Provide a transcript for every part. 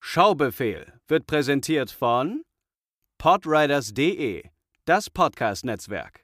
Schaubefehl wird präsentiert von podriders.de, das Podcast-Netzwerk.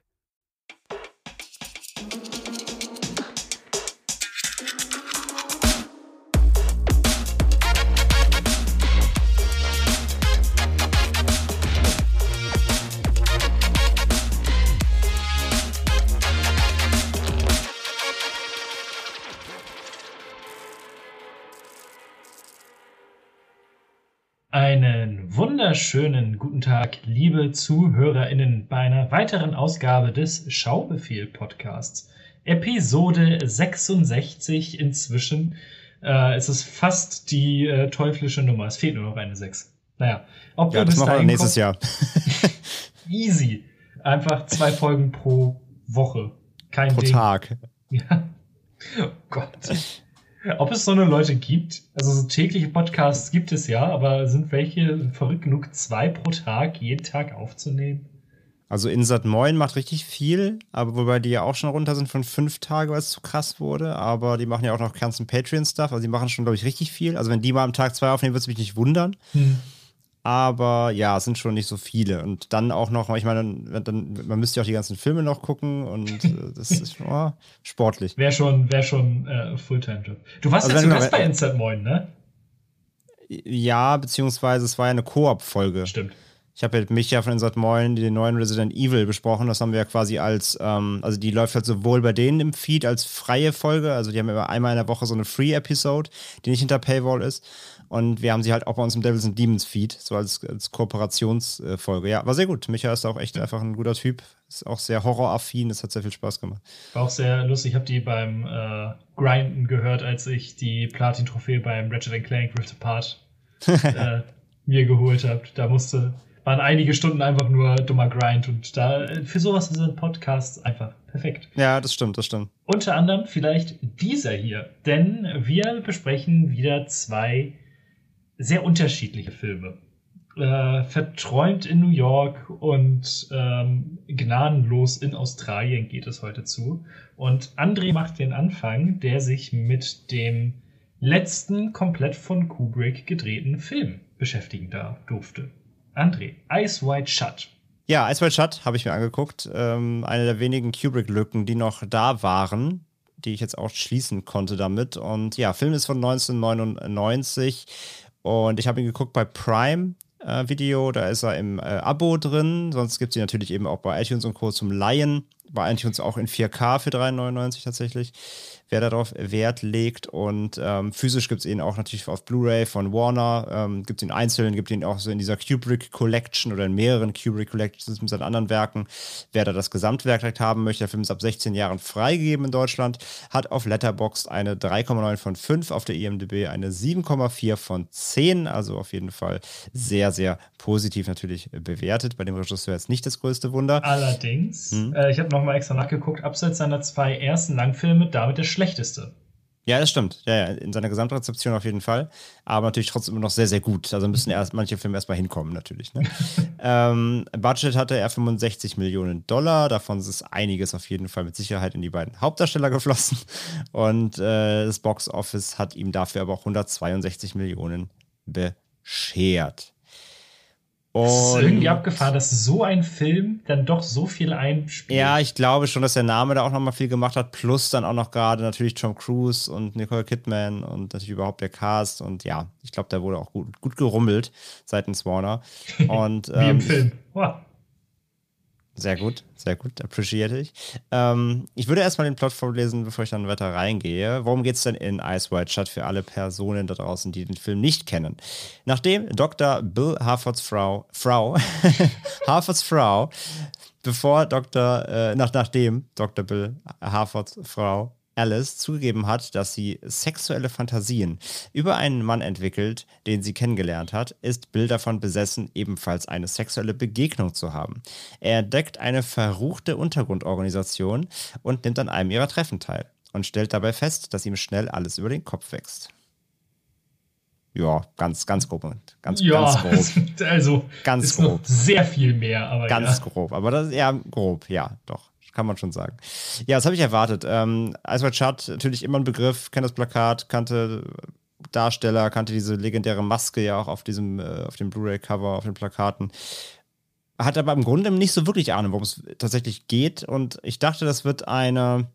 Einen wunderschönen guten Tag, liebe ZuhörerInnen, bei einer weiteren Ausgabe des Schaubefehl-Podcasts. Episode 66 inzwischen. Es ist fast die teuflische Nummer. Es fehlt nur noch eine 6. Naja, ob ja, das machen wir nächstes Jahr. Easy. Einfach 2 Folgen pro Woche. Kein Pro Ding. Tag. Ja. Oh Gott. Ob es so eine Leute gibt, also so tägliche Podcasts gibt es ja, aber sind welche verrückt genug, 2 pro Tag, jeden Tag aufzunehmen? Also Insert Moin macht richtig viel, aber wobei die ja auch schon runter sind von 5 Tage, weil es zu krass wurde, aber die machen ja auch noch ganzen Patreon-Stuff, also die machen schon, glaube ich, richtig viel. Also wenn die mal am Tag 2 aufnehmen, würde es mich nicht wundern. Aber ja, es sind schon nicht so viele. Und dann auch noch, ich meine, man müsste ja auch die ganzen Filme noch gucken und das ist sportlich. Wäre schon Fulltime-Job. Du warst Also ja zu Gast bei Insert Moin, ne? Ja, beziehungsweise es war ja eine Koop-Folge. Stimmt. Ich habe mit Micha von Insert Moin den neuen Resident Evil besprochen. Das haben wir ja quasi als, also die läuft halt sowohl bei denen im Feed als freie Folge. Also die haben immer einmal in der Woche so eine Free-Episode, die nicht hinter Paywall ist. Und wir haben sie halt auch bei uns im Devils and Demons Feed, so als Kooperationsfolge. Ja, war sehr gut. Micha ist auch echt einfach ein guter Typ. Ist auch sehr horroraffin. Das hat sehr viel Spaß gemacht. War auch sehr lustig. Ich habe die beim Grinden gehört, als ich die Platin-Trophäe beim Ratchet & Clank Rift Apart mir geholt habe. Da waren einige Stunden einfach nur dummer Grind. Und da für sowas sind Podcasts einfach perfekt. Ja, das stimmt. Unter anderem vielleicht dieser hier. Denn wir besprechen wieder 2 sehr unterschiedliche Filme. Verträumt in New York und gnadenlos in Australien geht es heute zu. Und André macht den Anfang, der sich mit dem letzten komplett von Kubrick gedrehten Film beschäftigen durfte. André, Eyes Wide Shut. Ja, Eyes Wide Shut habe ich mir angeguckt. Eine der wenigen Kubrick-Lücken, die noch da waren, die ich jetzt auch schließen konnte damit. Und ja, Film ist von 1999 und ich habe ihn geguckt bei Prime Video. Da ist er im Abo drin. Sonst gibt es ihn natürlich eben auch bei iTunes und Co. zum Leihen. Bei iTunes auch in 4K für 3,99 tatsächlich, wer darauf Wert legt. Und physisch gibt es ihn auch natürlich auf Blu-ray von Warner. Gibt es ihn einzeln, gibt ihn auch so in dieser Kubrick Collection oder in mehreren Kubrick Collections mit seinen anderen Werken. Wer da das Gesamtwerk direkt haben möchte, der Film ist ab 16 Jahren freigegeben in Deutschland. Hat auf Letterboxd eine 3,9 von 5, auf der IMDb eine 7,4 von 10. Also auf jeden Fall sehr, sehr positiv natürlich bewertet. Bei dem Regisseur jetzt nicht das größte Wunder. Allerdings, ich habe nochmal extra nachgeguckt, abseits seiner 2 ersten Langfilme, damit der schlechteste. Ja, das stimmt. Ja, in seiner Gesamtrezeption auf jeden Fall. Aber natürlich trotzdem immer noch sehr, sehr gut. Also müssen manche Filme erstmal hinkommen, natürlich. Ne? Budget hatte er $65 Millionen. Davon ist einiges auf jeden Fall mit Sicherheit in die beiden Hauptdarsteller geflossen. Und das Box Office hat ihm dafür aber auch 162 Millionen beschert. Es ist irgendwie abgefahren, dass so ein Film dann doch so viel einspielt. Ja, ich glaube schon, dass der Name da auch nochmal viel gemacht hat. Plus dann auch noch gerade natürlich Tom Cruise und Nicole Kidman und natürlich überhaupt der Cast. Und ja, ich glaube, da wurde auch gut gerummelt seitens Warner. Und, wie im Film. Wow. Sehr gut, appreciate ich. Ich würde erstmal den Plot vorlesen, bevor ich dann weiter reingehe. Worum geht es denn in Eyes Wide Shut für alle Personen da draußen, die den Film nicht kennen? Nachdem Dr. Bill Harfords Frau, nachdem Dr. Bill Harfords Frau Alice zugegeben hat, dass sie sexuelle Fantasien über einen Mann entwickelt, den sie kennengelernt hat, ist Bill davon besessen, ebenfalls eine sexuelle Begegnung zu haben. Er entdeckt eine verruchte Untergrundorganisation und nimmt an einem ihrer Treffen teil und stellt dabei fest, dass ihm schnell alles über den Kopf wächst. Ja, ganz grob. Ganz grob. Also, ganz ist grob. Noch sehr viel mehr, aber ganz grob, aber das ist eher grob, ja, doch. Kann man schon sagen. Ja, das habe ich erwartet. Eyes Wide Shut, natürlich immer ein Begriff, kennt das Plakat, kannte Darsteller, kannte diese legendäre Maske ja auch auf dem Blu-ray-Cover, auf den Plakaten. Hat aber im Grunde nicht so wirklich Ahnung, worum es tatsächlich geht. Und ich dachte, das wird so ein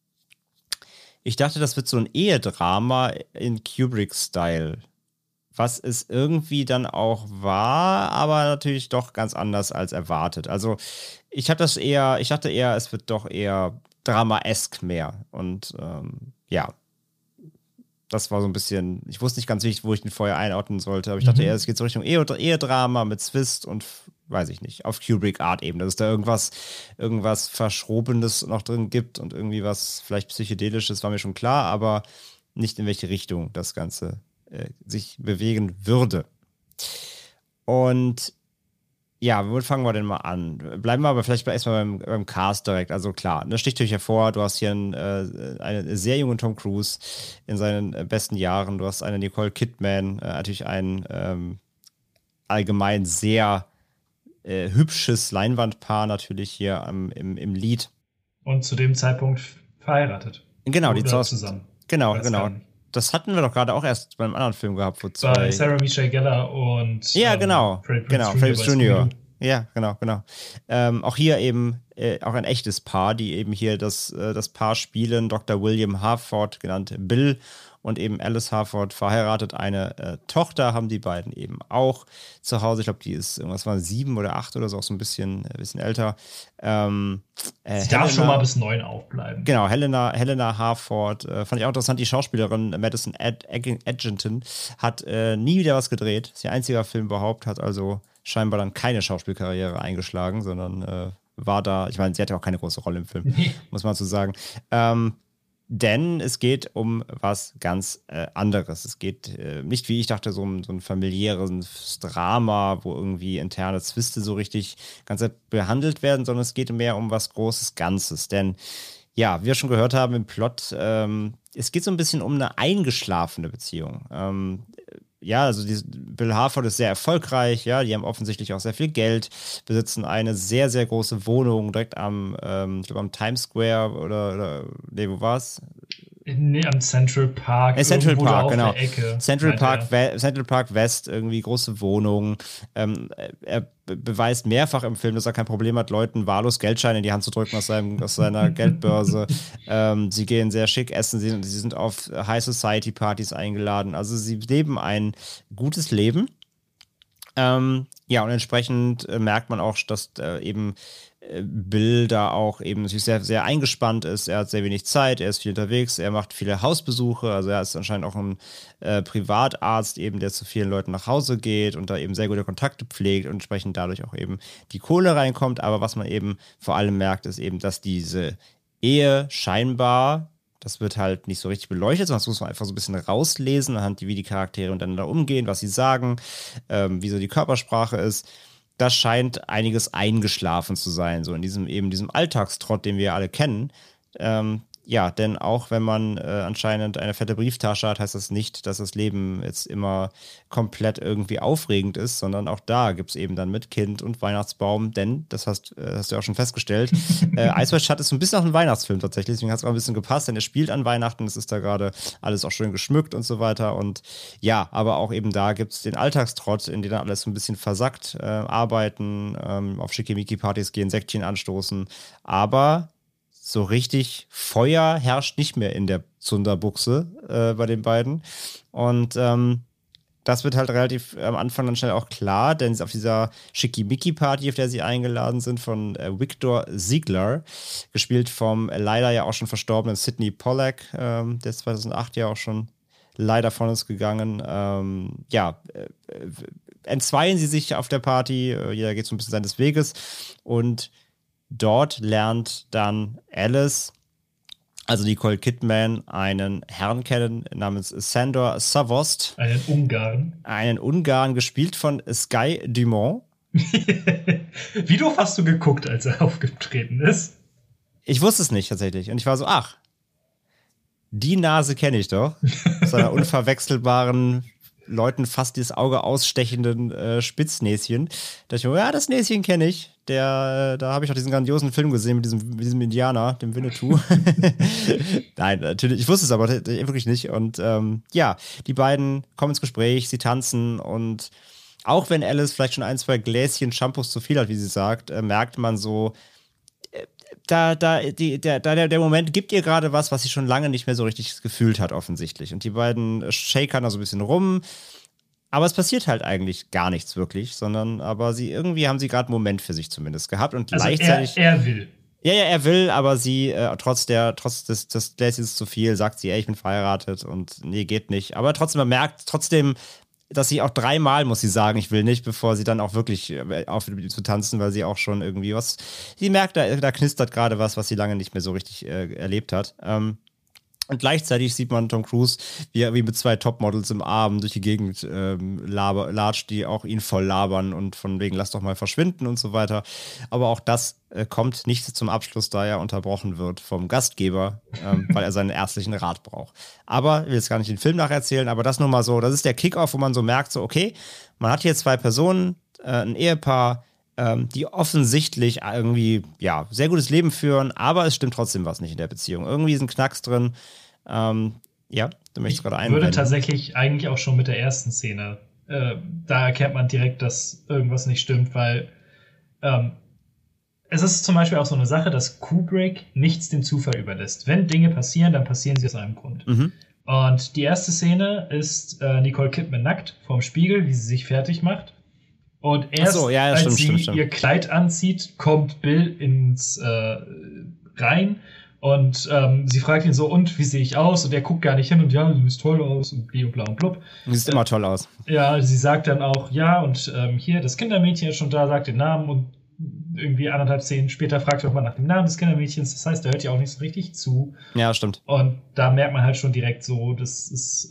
Ehedrama in Kubrick-Style. Was es irgendwie dann auch war, aber natürlich doch ganz anders als erwartet. Also ich dachte eher, es wird doch eher Drama-esk mehr. Und ja, das war so ein bisschen, ich wusste nicht ganz, wo ich den vorher einordnen sollte, aber ich dachte eher, es geht so Richtung Ehedrama mit Twist und weiß ich nicht, auf Kubrick-Art eben, dass es da irgendwas Verschrobenes noch drin gibt und irgendwie was vielleicht Psychedelisches, war mir schon klar, aber nicht in welche Richtung das Ganze sich bewegen würde. Und ja, wo fangen wir denn mal an? Bleiben wir aber vielleicht erstmal beim Cast direkt. Also klar, das sticht natürlich hervor, du hast hier einen sehr jungen Tom Cruise in seinen besten Jahren, du hast eine Nicole Kidman, natürlich ein allgemein sehr hübsches Leinwandpaar natürlich hier im Lied. Und zu dem Zeitpunkt verheiratet. Genau, die zusammen. Genau. Das hatten wir doch gerade auch erst beim anderen Film gehabt, wo zwei. Bei Sarah Michelle Gellar und Freddie Prinze Jr. Ja, genau. Auch hier eben auch ein echtes Paar, die eben hier das Paar spielen. Dr. William Harford, genannt Bill, und eben Alice Harford, verheiratet. Eine Tochter haben die beiden eben auch zu Hause. Ich glaube, die ist irgendwas war 7 oder 8 oder so, auch so ein bisschen älter. Sie darf schon mal bis 9 aufbleiben. Genau, Helena Harford, fand ich auch interessant. Die Schauspielerin Madison Edgerton hat nie wieder was gedreht. Das ist ihr einziger Film überhaupt, hat also scheinbar dann keine Schauspielkarriere eingeschlagen, sondern war da, ich meine, sie hatte auch keine große Rolle im Film, muss man so sagen. Denn es geht um was ganz anderes. Es geht nicht, wie ich dachte, so um so ein familiäres Drama, wo irgendwie interne Zwiste so richtig ganz behandelt werden, sondern es geht mehr um was Großes Ganzes. Denn ja, wie wir schon gehört haben im Plot, es geht so ein bisschen um eine eingeschlafene Beziehung. Ja, also Bill Harford ist sehr erfolgreich, ja, die haben offensichtlich auch sehr viel Geld, besitzen eine sehr, sehr große Wohnung direkt am Times Square oder nee, wo war's? Nee, am Central Park. Central Park, genau. Ecke, Central Park West, irgendwie große Wohnung. Er beweist mehrfach im Film, dass er kein Problem hat, Leuten wahllos Geldscheine in die Hand zu drücken aus seiner Geldbörse. Sie gehen sehr schick essen, sie sind auf High Society Partys eingeladen. Also sie leben ein gutes Leben. Ja, und entsprechend merkt man auch, dass eben Bill da auch eben natürlich sehr, sehr eingespannt ist. Er hat sehr wenig Zeit, er ist viel unterwegs, er macht viele Hausbesuche, also er ist anscheinend auch ein Privatarzt eben, der zu vielen Leuten nach Hause geht und da eben sehr gute Kontakte pflegt und entsprechend dadurch auch eben die Kohle reinkommt. Aber was man eben vor allem merkt, ist eben, dass diese Ehe scheinbar, das wird halt nicht so richtig beleuchtet, sondern das muss man einfach so ein bisschen rauslesen, anhand wie die Charaktere miteinander umgehen, was sie sagen, wie so die Körpersprache ist. Das scheint einiges eingeschlafen zu sein, so in diesem Alltagstrott, den wir alle kennen. Ja, denn auch wenn man anscheinend eine fette Brieftasche hat, heißt das nicht, dass das Leben jetzt immer komplett irgendwie aufregend ist, sondern auch da gibt es eben dann mit Kind und Weihnachtsbaum, denn, das hast du auch schon festgestellt, Ice White Shut ist so ein bisschen auch ein Weihnachtsfilm tatsächlich, deswegen hat es auch ein bisschen gepasst, denn er spielt an Weihnachten, es ist da gerade alles auch schön geschmückt und so weiter und ja, aber auch eben da gibt es den Alltagstrott, in dem dann alles so ein bisschen versackt, arbeiten, auf Schickimicki-Partys gehen, Säckchen anstoßen, aber so richtig Feuer herrscht nicht mehr in der Zunderbuchse bei den beiden. Und das wird halt relativ am Anfang dann schnell auch klar, denn auf dieser Schickimicki-Party, auf der sie eingeladen sind, von Victor Ziegler, gespielt vom leider ja auch schon verstorbenen Sidney Pollack, der ist 2008 ja auch schon leider von uns gegangen. Entzweien sie sich auf der Party, jeder geht so ein bisschen seines Weges und dort lernt dann Alice, also Nicole Kidman, einen Herrn kennen namens Sandor Savost. Einen Ungarn, gespielt von Sky Dumont. Wie doof hast du geguckt, als er aufgetreten ist? Ich wusste es nicht tatsächlich. Und ich war so, ach, die Nase kenne ich doch. Aus einer unverwechselbaren Leuten fast das Auge ausstechenden Spitznäschen. Da dachte ich mir, ja, das Näschen kenne ich. Da habe ich auch diesen grandiosen Film gesehen mit diesem Indianer, dem Winnetou. Nein, natürlich, ich wusste es aber wirklich nicht. Und ja, die beiden kommen ins Gespräch, sie tanzen und auch wenn Alice vielleicht schon 1, 2 Gläschen Shampoos zu viel hat, wie sie sagt, merkt man so, der Moment gibt ihr gerade was sie schon lange nicht mehr so richtig gefühlt hat, offensichtlich. Und die beiden shakern da so ein bisschen rum. Aber es passiert halt eigentlich gar nichts wirklich, sondern irgendwie haben sie gerade einen Moment für sich zumindest gehabt. Und also gleichzeitig. Er will. Ja, er will, aber sie, trotz des Gläschens zu viel, sagt sie, ey, ich bin verheiratet und nee, geht nicht. Aber trotzdem, man merkt trotzdem, dass sie auch 3-mal muss sie sagen, ich will nicht, bevor sie dann auch wirklich aufhört zu tanzen, weil sie auch schon irgendwie sie merkt, da knistert gerade was sie lange nicht mehr so richtig erlebt hat. Und gleichzeitig sieht man Tom Cruise, wie er mit 2 Topmodels im Arm durch die Gegend latscht, die auch ihn voll labern und von wegen, lass doch mal verschwinden und so weiter. Aber auch das kommt nicht zum Abschluss, da er unterbrochen wird vom Gastgeber, weil er seinen ärztlichen Rat braucht. Aber ich will jetzt gar nicht den Film nacherzählen, aber das nur mal so, das ist der Kickoff, wo man so merkt, so okay, man hat hier 2 Personen, ein Ehepaar, die offensichtlich irgendwie, ja, sehr gutes Leben führen, aber es stimmt trotzdem was nicht in der Beziehung. Irgendwie ist ein Knacks drin. Ja, du möchtest gerade einwenden. Ich würde tatsächlich eigentlich auch schon mit der ersten Szene, da erkennt man direkt, dass irgendwas nicht stimmt, weil es ist zum Beispiel auch so eine Sache, dass Kubrick nichts dem Zufall überlässt. Wenn Dinge passieren, dann passieren sie aus einem Grund. Mhm. Und die erste Szene ist Nicole Kidman nackt vorm Spiegel, wie sie sich fertig macht. Und erst als sie ihr Kleid anzieht, kommt Bill ins rein und sie fragt ihn so, und wie sehe ich aus? Und er guckt gar nicht hin und ja, du siehst toll aus und bla und blub. Du siehst immer toll aus. Ja, sie sagt dann auch, ja, und hier, das Kindermädchen ist schon da, sagt den Namen und irgendwie 1,5 Szenen später fragt er auch mal nach dem Namen des Kindermädchens. Das heißt, er hört ja auch nicht so richtig zu. Ja, stimmt. Und da merkt man halt schon direkt so, das ist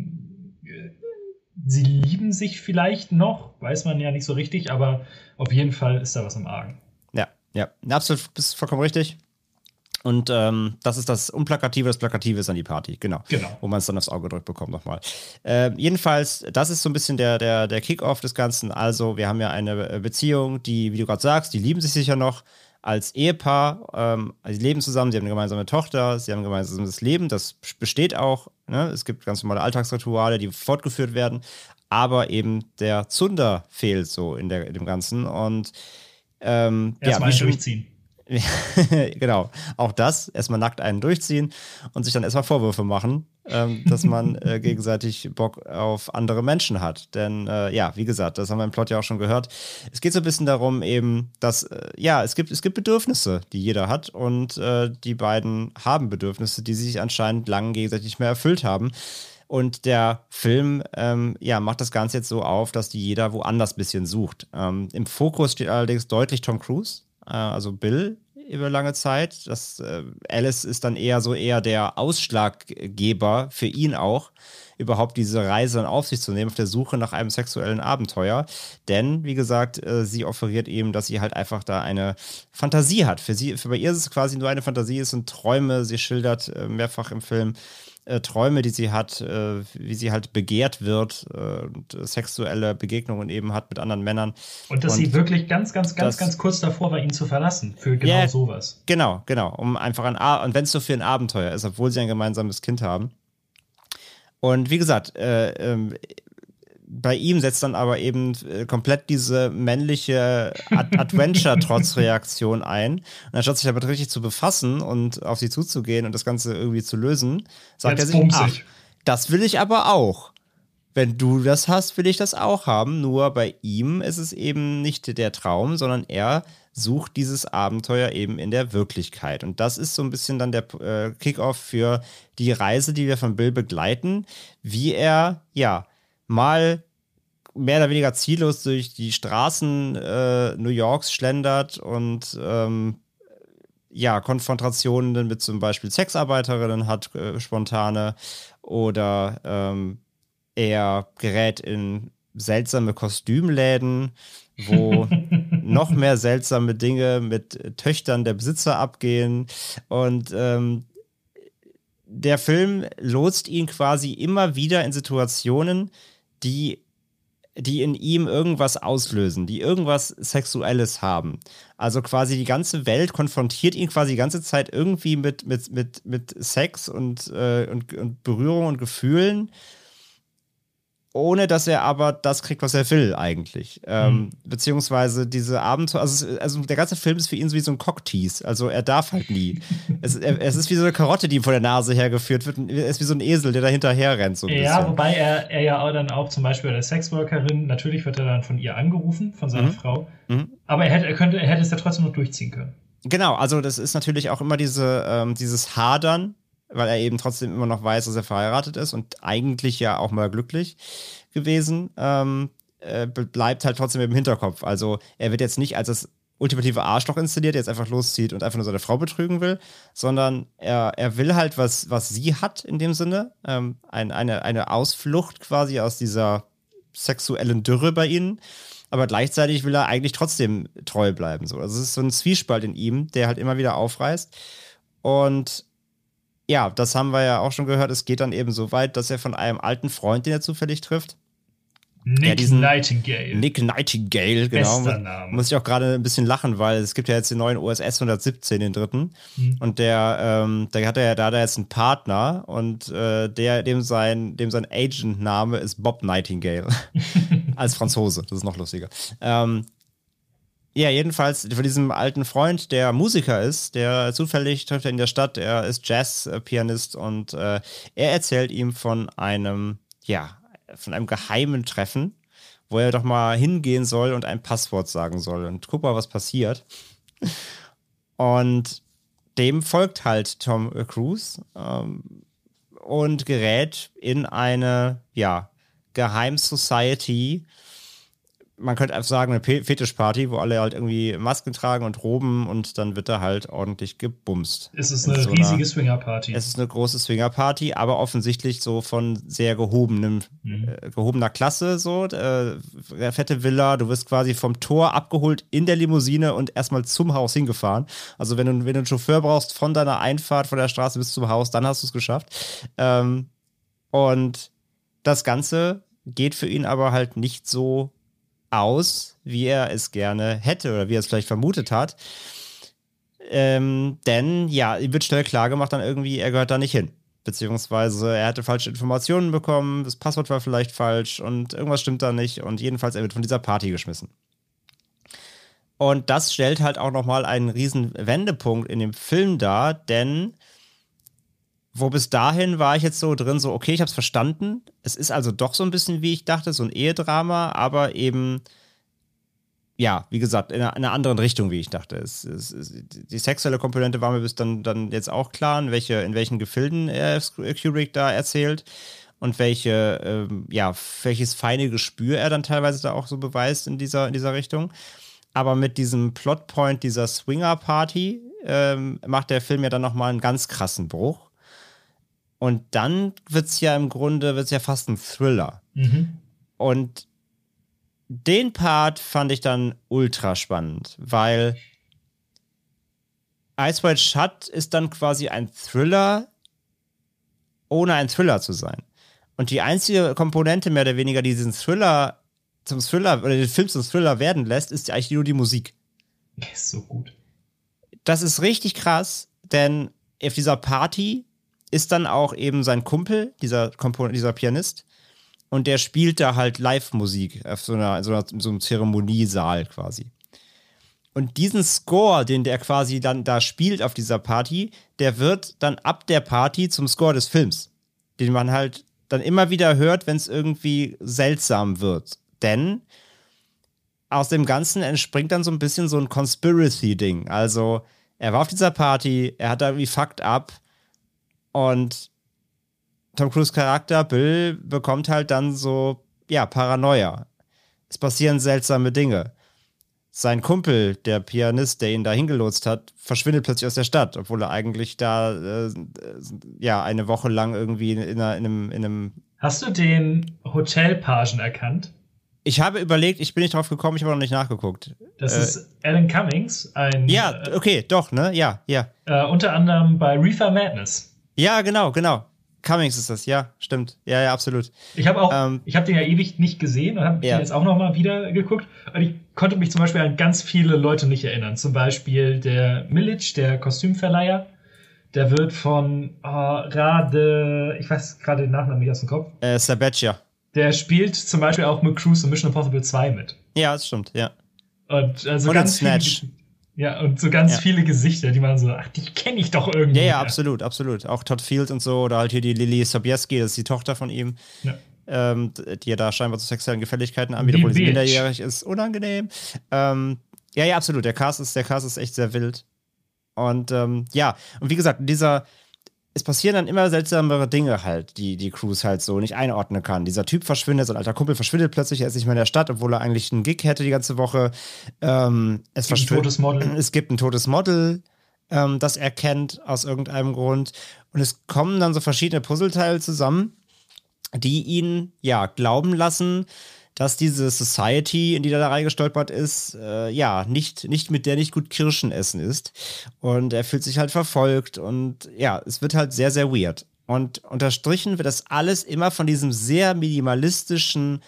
sie lieben sich vielleicht noch, weiß man ja nicht so richtig, aber auf jeden Fall ist da was im Argen. Ja, absolut, bist vollkommen richtig. Und das ist das Unplakative, das Plakative ist dann die Party, genau. Wo man es dann aufs Auge gedrückt bekommt nochmal. Jedenfalls, das ist so ein bisschen der Kick-Off des Ganzen. Also, wir haben ja eine Beziehung, die, wie du gerade sagst, die lieben sich sicher noch als Ehepaar. Sie leben zusammen, sie haben eine gemeinsame Tochter, sie haben ein gemeinsames Leben, das besteht auch. Ne? Es gibt ganz normale Alltagsrituale, die fortgeführt werden. Aber eben der Zunder fehlt so in dem Ganzen. Und erstmal durchziehen. Genau, auch das, erstmal nackt einen durchziehen und sich dann erstmal Vorwürfe machen, dass man gegenseitig Bock auf andere Menschen hat. Denn ja, wie gesagt, das haben wir im Plot ja auch schon gehört. Es geht so ein bisschen darum eben, dass es gibt Bedürfnisse, die jeder hat und die beiden haben Bedürfnisse, die sich anscheinend lang gegenseitig nicht mehr erfüllt haben. Und der Film macht das Ganze jetzt so auf, dass die jeder woanders ein bisschen sucht. Im Fokus steht allerdings deutlich Tom Cruise, also Bill über lange Zeit. Alice ist dann eher der Ausschlaggeber für ihn auch, überhaupt diese Reise dann auf sich zu nehmen, auf der Suche nach einem sexuellen Abenteuer. Denn, wie gesagt, sie offeriert ihm, dass sie halt einfach da eine Fantasie hat. Bei ihr ist es quasi nur eine Fantasie, es sind Träume. Sie schildert mehrfach im Film Träume, die sie hat, wie sie halt begehrt wird und sexuelle Begegnungen eben hat mit anderen Männern. Und dass sie wirklich ganz kurz davor war, ihn zu verlassen für genau sowas. Genau, um einfach und wenn es so für ein Abenteuer ist, obwohl sie ein gemeinsames Kind haben. Und wie gesagt, bei ihm setzt dann aber eben komplett diese männliche Adventure-Trotz-Reaktion ein. Und anstatt sich damit richtig zu befassen und auf sie zuzugehen und das Ganze irgendwie zu lösen, sagt er sich, das will ich aber auch. Wenn du das hast, will ich das auch haben. Nur bei ihm ist es eben nicht der Traum, sondern er sucht dieses Abenteuer eben in der Wirklichkeit. Und das ist so ein bisschen dann der Kick-Off für die Reise, die wir von Bill begleiten, wie er, mal mehr oder weniger ziellos durch die Straßen New Yorks schlendert und Konfrontationen mit zum Beispiel Sexarbeiterinnen hat, spontane, oder er gerät in seltsame Kostümläden, wo noch mehr seltsame Dinge mit Töchtern der Besitzer abgehen. Und der Film lotst ihn quasi immer wieder in Situationen, die in ihm irgendwas auslösen, die irgendwas Sexuelles haben. Also quasi die ganze Welt konfrontiert ihn quasi die ganze Zeit irgendwie mit Sex und Berührung und Gefühlen, ohne dass er aber das kriegt, was er will eigentlich. Beziehungsweise diese Abenteuer, also der ganze Film ist für ihn so wie so ein Cocktease. Also er darf halt nie. Es ist wie so eine Karotte, die ihm vor der Nase hergeführt wird. Er ist wie so ein Esel, der da hinterher rennt. So ein bisschen. Wobei er ja dann auch zum Beispiel bei der Sexworkerin, natürlich wird er dann von ihr angerufen, von seiner Frau. Aber er hätte es ja trotzdem noch durchziehen können. Genau, also das ist natürlich auch immer dieses Hadern, weil er eben trotzdem immer noch weiß, dass er verheiratet ist und eigentlich ja auch mal glücklich gewesen, bleibt halt trotzdem im Hinterkopf. Also er wird jetzt nicht als das ultimative Arschloch inszeniert, der jetzt einfach loszieht und einfach nur seine Frau betrügen will, sondern er will halt, was sie hat in dem Sinne, eine Ausflucht quasi aus dieser sexuellen Dürre bei ihnen, aber gleichzeitig will er eigentlich trotzdem treu bleiben. So. Also es ist so ein Zwiespalt in ihm, der halt immer wieder aufreißt. Und ja, das haben wir ja auch schon gehört. Es geht dann eben so weit, dass er von einem alten Freund, den er zufällig trifft, Nick Nightingale, genau. Bester Name. Muss ich auch gerade ein bisschen lachen, weil es gibt ja jetzt den neuen OSS 117, den dritten. Und da hat er jetzt einen Partner und dem sein Agent-Name ist Bob Nightingale. Als Franzose, das ist noch lustiger. Ja, jedenfalls von diesem alten Freund, der Musiker ist, der zufällig trifft er in der Stadt, er ist Jazz-Pianist und er erzählt ihm von einem geheimen Treffen, wo er doch mal hingehen soll und ein Passwort sagen soll. Und guck mal, was passiert. Und dem folgt halt Tom Cruise und gerät in eine, Geheim-Society. Man könnte einfach sagen, eine Fetischparty, wo alle halt irgendwie Masken tragen und Roben und dann wird da halt ordentlich gebumst. Es ist eine riesige Swingerparty. Es ist eine große Swingerparty, aber offensichtlich so von sehr gehobener Klasse, so. Fette Villa, du wirst quasi vom Tor abgeholt in der Limousine und erstmal zum Haus hingefahren. Also wenn du einen Chauffeur brauchst von deiner Einfahrt von der Straße bis zum Haus, dann hast du es geschafft. Und das Ganze geht für ihn aber halt nicht so aus, wie er es gerne hätte oder wie er es vielleicht vermutet hat. Denn ihm wird schnell klar gemacht dann irgendwie, er gehört da nicht hin. Beziehungsweise er hatte falsche Informationen bekommen, das Passwort war vielleicht falsch und irgendwas stimmt da nicht und jedenfalls er wird von dieser Party geschmissen. Und das stellt halt auch nochmal einen riesen Wendepunkt in dem Film dar, denn wo bis dahin war ich jetzt so drin, so okay, ich hab's verstanden. Es ist also doch so ein bisschen, wie ich dachte, so ein Ehedrama, aber eben, ja, wie gesagt, in einer anderen Richtung, wie ich dachte. Die sexuelle Komponente war mir bis dann jetzt auch klar, in welchen Gefilden Kubrick da erzählt und welches feine Gespür er dann teilweise da auch so beweist in dieser Richtung. Aber mit diesem Plotpoint dieser Swinger-Party macht der Film ja dann nochmal einen ganz krassen Bruch. Und dann wird's ja fast ein Thriller. Und den Part fand ich dann ultra spannend, weil Eyes Wide Shut ist dann quasi ein Thriller, ohne ein Thriller zu sein. Und die einzige Komponente mehr oder weniger, die den Film zum Thriller werden lässt, ist eigentlich nur die Musik. Ist so gut. Das ist richtig krass, denn auf dieser Party ist dann auch eben sein Kumpel, dieser Pianist, und der spielt da halt Live-Musik auf so einem Zeremoniesaal quasi. Und diesen Score, den der quasi dann da spielt auf dieser Party, der wird dann ab der Party zum Score des Films, den man halt dann immer wieder hört, wenn es irgendwie seltsam wird. Denn aus dem Ganzen entspringt dann so ein bisschen so ein Conspiracy-Ding. Also er war auf dieser Party, er hat da irgendwie fucked up, und Tom Cruise Charakter Bill bekommt halt dann so, Paranoia. Es passieren seltsame Dinge. Sein Kumpel, der Pianist, der ihn da hingelotst hat, verschwindet plötzlich aus der Stadt, obwohl er eigentlich da eine Woche lang irgendwie in einem Hast du den Hotelpagen erkannt? Ich habe überlegt, ich bin nicht drauf gekommen, ich habe noch nicht nachgeguckt. Das ist Alan Cummings, okay, doch, ne? Ja. Unter anderem bei Reefer Madness. Ja, genau. Cummings ist das, ja, stimmt. Ja, absolut. Ich habe den ja ewig nicht gesehen und habe den jetzt auch noch mal wieder geguckt. Und ich konnte mich zum Beispiel an ganz viele Leute nicht erinnern. Zum Beispiel der Milic, der Kostümverleiher. Der wird von ich weiß gerade den Nachnamen nicht aus dem Kopf. Sabetja. Der spielt zum Beispiel auch mit Cruise und Mission Impossible 2 mit. Ja, das stimmt, ja. Und also und ganz Snatch. Viele Gesichter, die man so, ach, die kenne ich doch irgendwie. Ja, absolut. Auch Todd Field und so, oder halt hier die Lily Sobieski, das ist die Tochter von ihm, die ja da scheinbar zu sexuellen Gefälligkeiten anbietet, obwohl sie minderjährig ist. Unangenehm. Ja, absolut. Der Cast ist echt sehr wild. Und und wie gesagt, es passieren dann immer seltsamere Dinge halt, die Cruise halt so nicht einordnen kann. Dieser Typ verschwindet, so ein alter Kumpel verschwindet plötzlich, er ist nicht mehr in der Stadt, obwohl er eigentlich einen Gig hätte die ganze Woche. Es gibt ein totes Model, das er kennt aus irgendeinem Grund. Und es kommen dann so verschiedene Puzzleteile zusammen, die ihn, glauben lassen, dass diese Society, in die er da reingestolpert ist, mit der nicht gut Kirschen essen ist. Und er fühlt sich halt verfolgt und es wird halt sehr, sehr weird. Und unterstrichen wird das alles immer von diesem sehr minimalistischen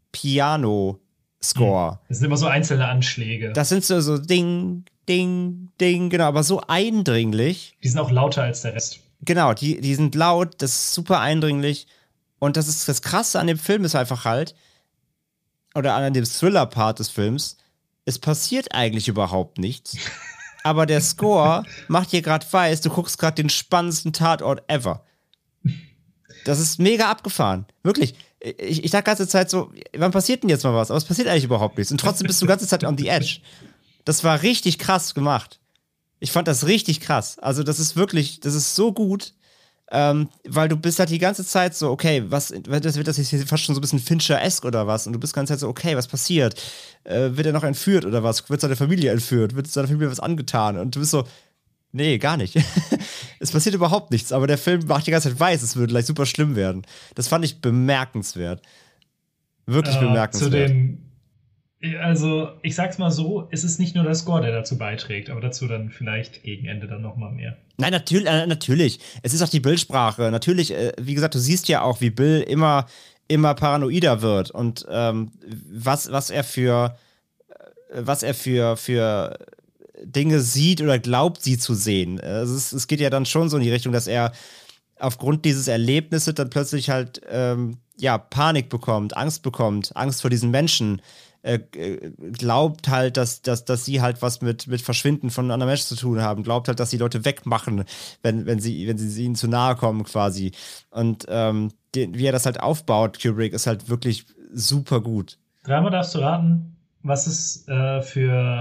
Piano-Score. Das sind immer so einzelne Anschläge. Das sind so Ding, Ding, Ding, genau, aber so eindringlich. Die sind auch lauter als der Rest. Genau, die sind laut, das ist super eindringlich. Und das Krasse an dem Film ist einfach halt, oder an dem Thriller-Part des Films, es passiert eigentlich überhaupt nichts. Aber der Score macht dir gerade weiß, du guckst gerade den spannendsten Tatort ever. Das ist mega abgefahren. Wirklich. Ich dachte die ganze Zeit so, wann passiert denn jetzt mal was? Aber es passiert eigentlich überhaupt nichts. Und trotzdem bist du die ganze Zeit on the edge. Das war richtig krass gemacht. Ich fand das richtig krass. Also das ist so gut. Weil du bist halt die ganze Zeit so, okay, wird das jetzt fast schon so ein bisschen Fincher-esque oder was? Und du bist die ganze Zeit so, okay, was passiert? Wird er noch entführt oder was? Wird seine Familie entführt? Wird seiner Familie was angetan? Und du bist so, nee, gar nicht. Es passiert überhaupt nichts, aber der Film macht die ganze Zeit weiß, es würde gleich super schlimm werden. Das fand ich bemerkenswert. Wirklich bemerkenswert. Also, ich sag's mal so, es ist nicht nur der Score, der dazu beiträgt, aber dazu dann vielleicht gegen Ende dann nochmal mehr. Nein, natürlich. Es ist auch die Bildsprache. Natürlich, wie gesagt, du siehst ja auch, wie Bill immer paranoider wird und was er für Dinge sieht oder glaubt, sie zu sehen. Also es geht ja dann schon so in die Richtung, dass er aufgrund dieses Erlebnisses dann plötzlich halt Panik bekommt, Angst vor diesen Menschen. Glaubt halt, dass sie halt was mit Verschwinden von anderen Menschen zu tun haben. Glaubt halt, dass die Leute wegmachen, wenn sie ihnen zu nahe kommen quasi. Und wie er das halt aufbaut, Kubrick, ist halt wirklich super gut. Dreimal darfst du raten, was es was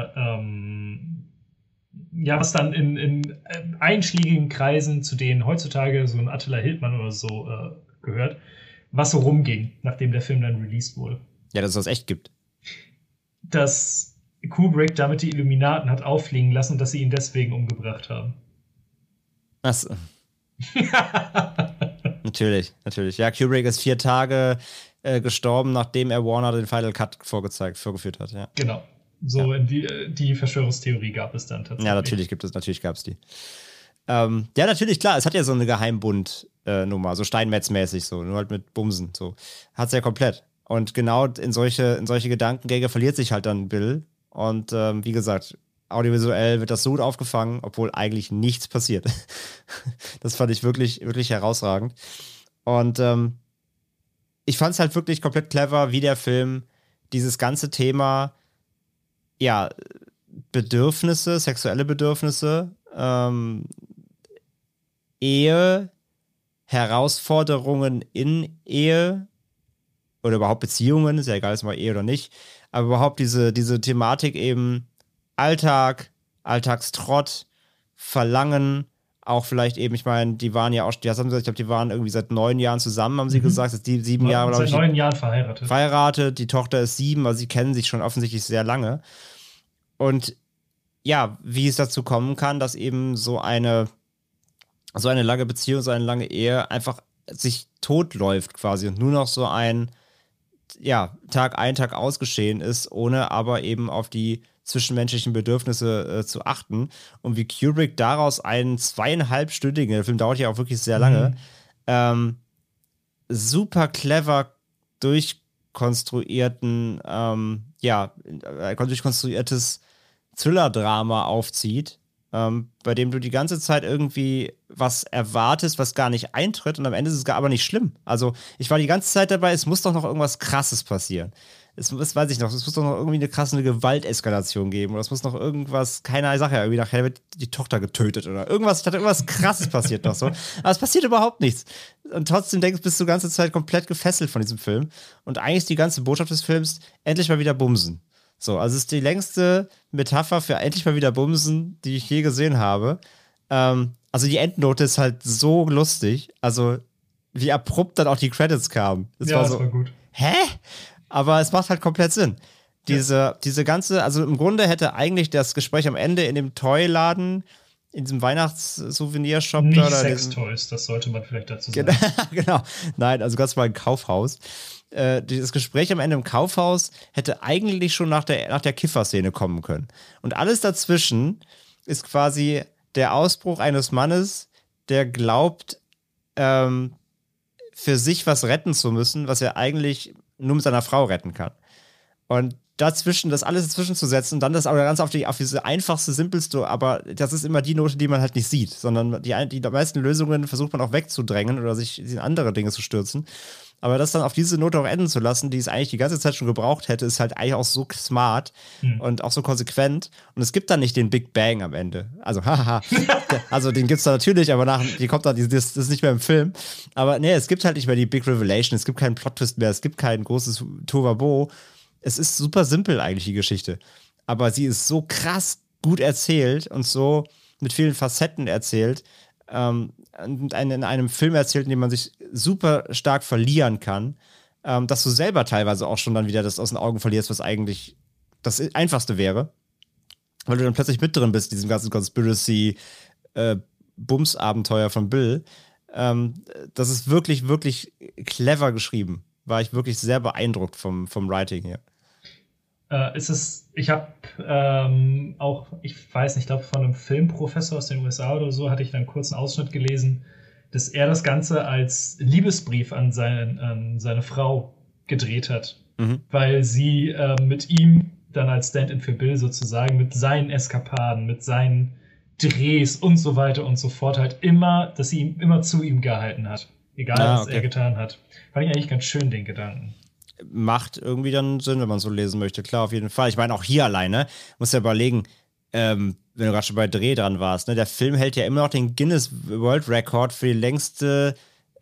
dann in einschlägigen Kreisen, zu denen heutzutage so ein Attila Hildmann oder so gehört, was so rumging, nachdem der Film dann released wurde. Ja, dass es das echt gibt. Dass Kubrick damit die Illuminaten hat auffliegen lassen und dass sie ihn deswegen umgebracht haben. Achso. Natürlich. Ja, Kubrick ist 4 Tage gestorben, nachdem er Warner den Final Cut vorgeführt hat. Ja. Genau. So in die Verschwörungstheorie gab es dann tatsächlich. Ja, natürlich gab es die. Ja, natürlich, klar, es hat ja so eine Geheimbund-Nummer, so Steinmetz-mäßig, so, nur halt mit Bumsen, so. Hat's ja komplett. Und genau in solche Gedankengänge verliert sich halt dann Bill. Und wie gesagt, audiovisuell wird das so gut aufgefangen, obwohl eigentlich nichts passiert. Das fand ich wirklich, wirklich herausragend. Und ich fand es halt wirklich komplett clever, wie der Film dieses ganze Thema, Bedürfnisse, sexuelle Bedürfnisse, Ehe, Herausforderungen in Ehe, oder überhaupt Beziehungen, ist ja egal, ist mal Ehe oder nicht, aber überhaupt diese Thematik eben Alltag, Alltagstrott, Verlangen, auch vielleicht eben, ich meine, die waren ja auch, ich glaube, die waren irgendwie seit 9 Jahren zusammen, haben sie gesagt, das die 7 Jahre, glaube ich. Seit 9 Jahren verheiratet. Die Tochter ist 7, also sie kennen sich schon offensichtlich sehr lange. Und wie es dazu kommen kann, dass eben so eine lange Beziehung, so eine lange Ehe einfach sich totläuft quasi und nur noch so ein Tag ein, Tag aus geschehen ist, ohne aber eben auf die zwischenmenschlichen Bedürfnisse zu achten. Und wie Kubrick daraus einen 2,5-stündigen, der Film dauert ja auch wirklich sehr lange, super clever durchkonstruiertes Thriller-Drama aufzieht, bei dem du die ganze Zeit irgendwie was erwartest, was gar nicht eintritt und am Ende ist es aber nicht schlimm. Also ich war die ganze Zeit dabei, es muss doch noch irgendwas Krasses passieren. Es muss doch noch irgendwie eine krasse Gewalteskalation geben oder es muss noch irgendwas, keine Sache, irgendwie nachher wird die Tochter getötet oder irgendwas Krasses passiert noch so. Aber es passiert überhaupt nichts. Und trotzdem bist du die ganze Zeit komplett gefesselt von diesem Film. Und eigentlich ist die ganze Botschaft des Films, endlich mal wieder bumsen. So, also es ist die längste Metapher für endlich mal wieder bumsen, die ich je gesehen habe. Also die Endnote ist halt so lustig. Also wie abrupt dann auch die Credits kamen. Das war gut. Hä? Aber es macht halt komplett Sinn. Diese ganze, also im Grunde hätte eigentlich das Gespräch am Ende in dem Toy-Laden, in diesem Weihnachts-Souvenirshop. Nicht Sex-Toys, das sollte man vielleicht dazu sagen. Genau. Nein, also ganz mal ein Kaufhaus. Das Gespräch am Ende im Kaufhaus hätte eigentlich schon nach der Kiffer-Szene kommen können. Und alles dazwischen ist quasi der Ausbruch eines Mannes, der glaubt, für sich was retten zu müssen, was er eigentlich nur mit seiner Frau retten kann. Und dazwischen, das alles dazwischen zu setzen und dann das aber ganz auf diese einfachste, simpelste, aber das ist immer die Note, die man halt nicht sieht, sondern die meisten Lösungen versucht man auch wegzudrängen oder sich in andere Dinge zu stürzen. Aber das dann auf diese Note auch enden zu lassen, die es eigentlich die ganze Zeit schon gebraucht hätte, ist halt eigentlich auch so smart und auch so konsequent. Und es gibt dann nicht den Big Bang am Ende. Also, haha. Also, den gibt's da natürlich, aber das ist nicht mehr im Film. Aber nee, es gibt halt nicht mehr die Big Revelation, es gibt keinen Plot-Twist mehr, es gibt kein großes Tohuwabohu. Es ist super simpel eigentlich, die Geschichte. Aber sie ist so krass gut erzählt und so mit vielen Facetten erzählt, in einem Film erzählt, in dem man sich super stark verlieren kann, dass du selber teilweise auch schon dann wieder das aus den Augen verlierst, was eigentlich das Einfachste wäre. Weil du dann plötzlich mit drin bist, diesem ganzen Conspiracy-Bums-Abenteuer von Bill. Das ist wirklich, wirklich clever geschrieben. War ich wirklich sehr beeindruckt vom Writing hier. Ich habe auch, ich weiß nicht, ich glaube von einem Filmprofessor aus den USA oder so, hatte ich dann einen kurzen Ausschnitt gelesen, dass er das Ganze als Liebesbrief an seine Frau gedreht hat, weil sie mit ihm dann als Stand-in für Bill sozusagen, mit seinen Eskapaden, mit seinen Drehs und so weiter und so fort halt dass sie immer zu ihm gehalten hat. Egal, was er getan hat. Fand ich eigentlich ganz schön, den Gedanken. Macht irgendwie dann Sinn, wenn man so lesen möchte. Klar, auf jeden Fall. Ich meine, auch hier alleine, musst ja überlegen, wenn du gerade schon bei Dreh dran warst, ne? Der Film hält ja immer noch den Guinness World Record für den längsten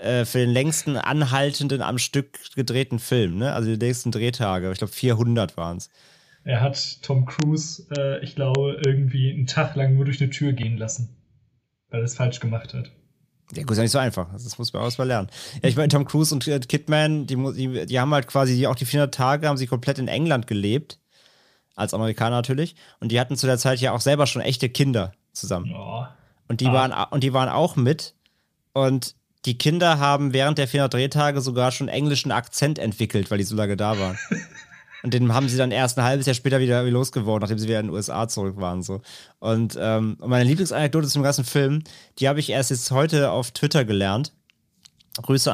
anhaltenden am Stück gedrehten Film, ne? Also die nächsten Drehtage. Ich glaube, 400 waren es. Er hat Tom Cruise, ich glaube, irgendwie einen Tag lang nur durch eine Tür gehen lassen, weil er es falsch gemacht hat. Ja, gut, ist ja nicht so einfach. Das muss man auch mal lernen. Ja, ich meine, Tom Cruise und Kidman, die haben halt quasi auch die 400 Tage, haben sie komplett in England gelebt. Als Amerikaner natürlich. Und die hatten zu der Zeit ja auch selber schon echte Kinder zusammen. Oh. Und die waren auch mit. Und die Kinder haben während der 400 Drehtage sogar schon englischen Akzent entwickelt, weil die so lange da waren. Und den haben sie dann erst ein halbes Jahr später wieder losgeworden, nachdem sie wieder in den USA zurück waren. So. Und meine Lieblingsanekdote zum ganzen Film, die habe ich erst jetzt heute auf Twitter gelernt. Grüße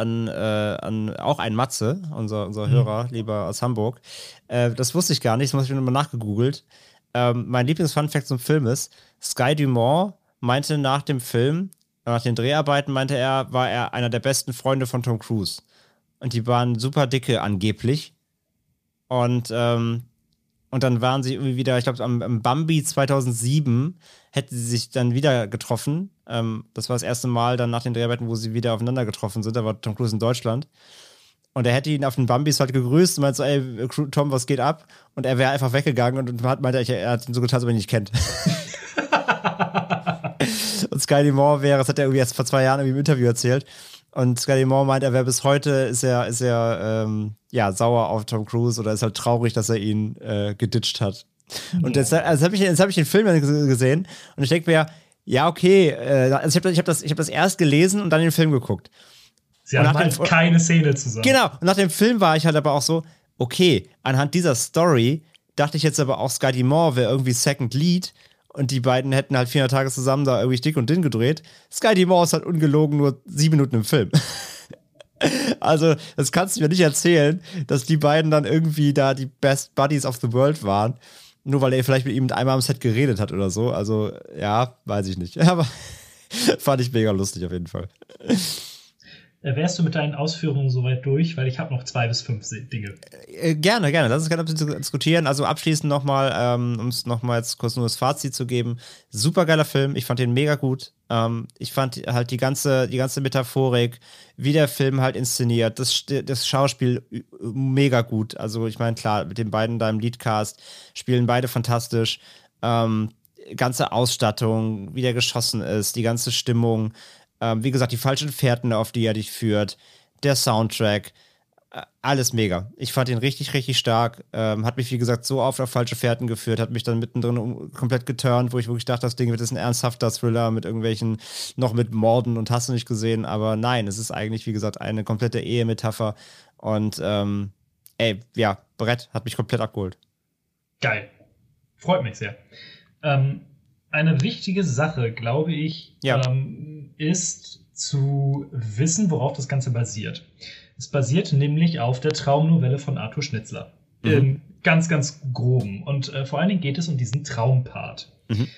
an auch ein Matze, unser Hörer, lieber aus Hamburg. Das wusste ich gar nicht, das habe ich mir nochmal nachgegoogelt. Mein Lieblings-Funfact zum Film ist, Sky Dumont meinte nach dem Film, nach den Dreharbeiten, war er einer der besten Freunde von Tom Cruise. Und die waren super dicke angeblich. Und dann waren sie irgendwie wieder, ich glaube, am Bambi 2007 hätten sie sich dann wieder getroffen. Das war das erste Mal dann nach den Dreharbeiten, wo sie wieder aufeinander getroffen sind. Da war Tom Cruise in Deutschland. Und er hätte ihn auf den Bambis halt gegrüßt und meinte so, ey, Tom, was geht ab? Und er wäre einfach weggegangen und meinte, er hat ihn so getan, als ob er ihn nicht kennt. Und Sky Dumont das hat er irgendwie erst vor 2 Jahren irgendwie im Interview erzählt. Und Sky Dumont meint, er wäre bis heute, ist er sauer auf Tom Cruise oder ist halt traurig, dass er ihn geditcht hat. Und jetzt hab ich den Film gesehen und ich denke mir, ja, okay, also ich hab das erst gelesen und dann den Film geguckt. Sie haben halt keine Szene zusammen. Genau, und nach dem Film war ich halt aber auch so, okay, anhand dieser Story dachte ich jetzt aber auch, Sky Dumont wäre irgendwie Second Lead und die beiden hätten halt 400 Tage zusammen da irgendwie dick und dünn gedreht. Sky Demore ist halt ungelogen nur 7 Minuten im Film. Also, das kannst du mir nicht erzählen, dass die beiden dann irgendwie da die Best Buddies of the World waren, nur weil er vielleicht mit ihm einmal am Set geredet hat oder so. Also, ja, weiß ich nicht. Aber fand ich mega lustig auf jeden Fall. Wärst du mit deinen Ausführungen soweit durch? Weil ich habe noch 2 bis 5 Dinge. Gerne. Lass uns gerne ein bisschen diskutieren. Also abschließend nochmal, um es nochmal jetzt kurz nur das Fazit zu geben. Super geiler Film. Ich fand den mega gut. Ich fand halt die ganze Metaphorik, wie der Film halt inszeniert, das Schauspiel mega gut. Also ich meine, klar, mit den beiden da im Leadcast spielen beide fantastisch. Ganze Ausstattung, wie der geschossen ist, die ganze Stimmung. Wie gesagt, die falschen Fährten, auf die er dich führt, der Soundtrack, alles mega. Ich fand ihn richtig, richtig stark. Hat mich, wie gesagt, so oft auf falsche Fährten geführt, hat mich dann mittendrin komplett geturnt, wo ich wirklich dachte, das Ding wird jetzt ein ernsthafter Thriller mit irgendwelchen, noch mit Morden und hast du nicht gesehen. Aber nein, es ist eigentlich, wie gesagt, eine komplette Ehemetapher. Und Brett hat mich komplett abgeholt. Geil. Freut mich sehr. Eine wichtige Sache, glaube ich, ist zu wissen, worauf das Ganze basiert. Es basiert nämlich auf der Traumnovelle von Arthur Schnitzler. Im ganz, ganz groben. Und vor allen Dingen geht es um diesen Traumpart.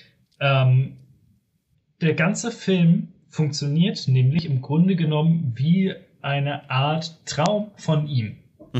Der ganze Film funktioniert nämlich im Grunde genommen wie eine Art Traum von ihm.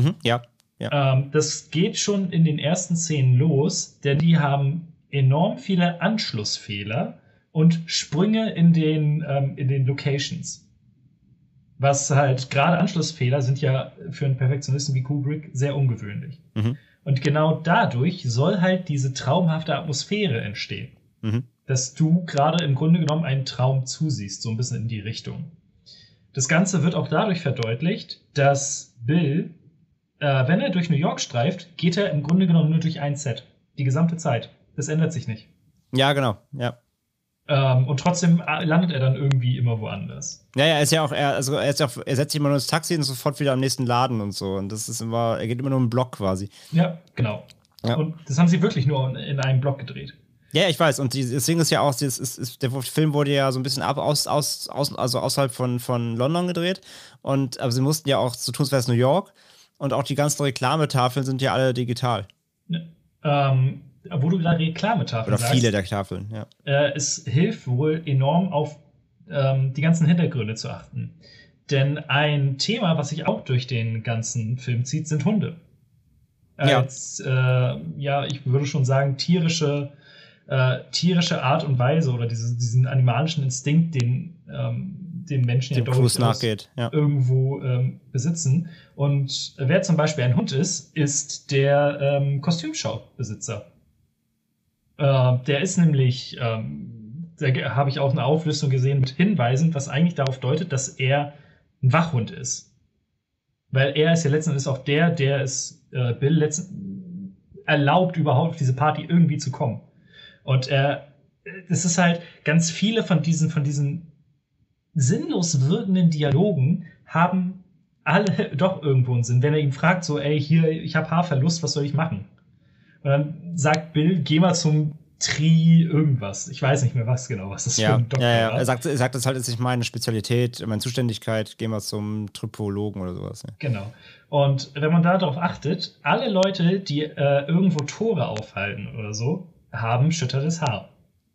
Das geht schon in den ersten Szenen los, denn die haben enorm viele Anschlussfehler und Sprünge in den Locations. Was halt, gerade Anschlussfehler sind ja für einen Perfektionisten wie Kubrick sehr ungewöhnlich. Und genau dadurch soll halt diese traumhafte Atmosphäre entstehen. Dass du gerade im Grunde genommen einen Traum zusiehst, so ein bisschen in die Richtung. Das Ganze wird auch dadurch verdeutlicht, dass Bill, wenn er durch New York streift, geht er im Grunde genommen nur durch ein Set. Die gesamte Zeit. Das ändert sich nicht. Ja, genau, ja. Und trotzdem landet er dann irgendwie immer woanders. Ja, er setzt sich immer nur ins Taxi und sofort wieder am nächsten Laden und so. Und das ist er geht immer nur im Block quasi. Ja, genau. Ja. Und das haben sie wirklich nur in einem Block gedreht. Ja, ich weiß. Und das Ding ist ja auch, der Film wurde ja so ein bisschen außerhalb von London gedreht. Aber sie mussten ja auch, so tun, als wäre es New York. Und auch die ganzen Reklametafeln sind ja alle digital. Wo du gerade Reklametafeln sagst. Oder viele der Tafeln, ja. Es hilft wohl enorm, auf die ganzen Hintergründe zu achten. Denn ein Thema, was sich auch durch den ganzen Film zieht, sind Hunde. Ich würde schon sagen, tierische Art und Weise oder diesen animalischen Instinkt, den Menschen ja durchaus irgendwo besitzen. Und wer zum Beispiel ein Hund ist der Kostümschaubesitzer. Der ist nämlich, da habe ich auch eine Auflistung gesehen mit Hinweisen, was eigentlich darauf deutet, dass er ein Wachhund ist. Weil er ist ja letzten Endes auch der es Bill erlaubt, überhaupt auf diese Party irgendwie zu kommen. Und es ist halt ganz viele von diesen sinnlos wirkenden Dialogen haben alle doch irgendwo einen Sinn. Wenn er ihn fragt, so, ey, hier, ich habe Haarverlust, was soll ich machen? Und dann sagt Bill, geh mal zum irgendwas. Ich weiß nicht mehr was das für ein Doktor war. Er sagt, das halt ist nicht meine Spezialität, meine Zuständigkeit, geh mal zum Trypologen oder sowas. Ja. Genau. Und wenn man darauf achtet, alle Leute, die irgendwo Tore aufhalten oder so, haben schütteres Haar.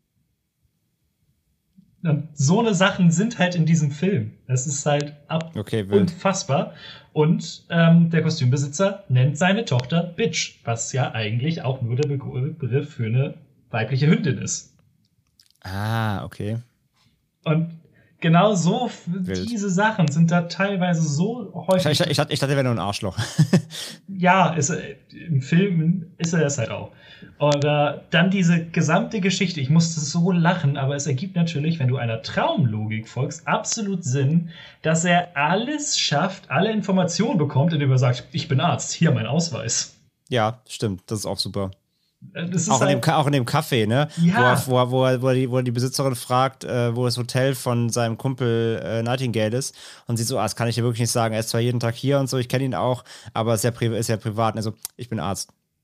Und so eine Sachen sind halt in diesem Film. Das ist halt unfassbar. Und der Kostümbesitzer nennt seine Tochter Bitch, was ja eigentlich auch nur der Begriff für eine weibliche Hündin ist. Ah, okay. Und genau so, diese Sachen sind da teilweise so häufig. Ich dachte, er wäre nur ein Arschloch. Ja, im Film ist er das halt auch. Oder dann diese gesamte Geschichte. Ich musste so lachen, aber es ergibt natürlich, wenn du einer Traumlogik folgst, absolut Sinn, dass er alles schafft, alle Informationen bekommt, indem er sagt, ich bin Arzt, hier mein Ausweis. Ja, stimmt, das ist auch super. Das ist auch in dem Café, ne? Ja. Wo er die Besitzerin fragt, wo das Hotel von seinem Kumpel Nightingale ist. Und sie so, das kann ich dir wirklich nicht sagen. Er ist zwar jeden Tag hier und so, ich kenne ihn auch, aber ist ja privat. Also, ich bin Arzt.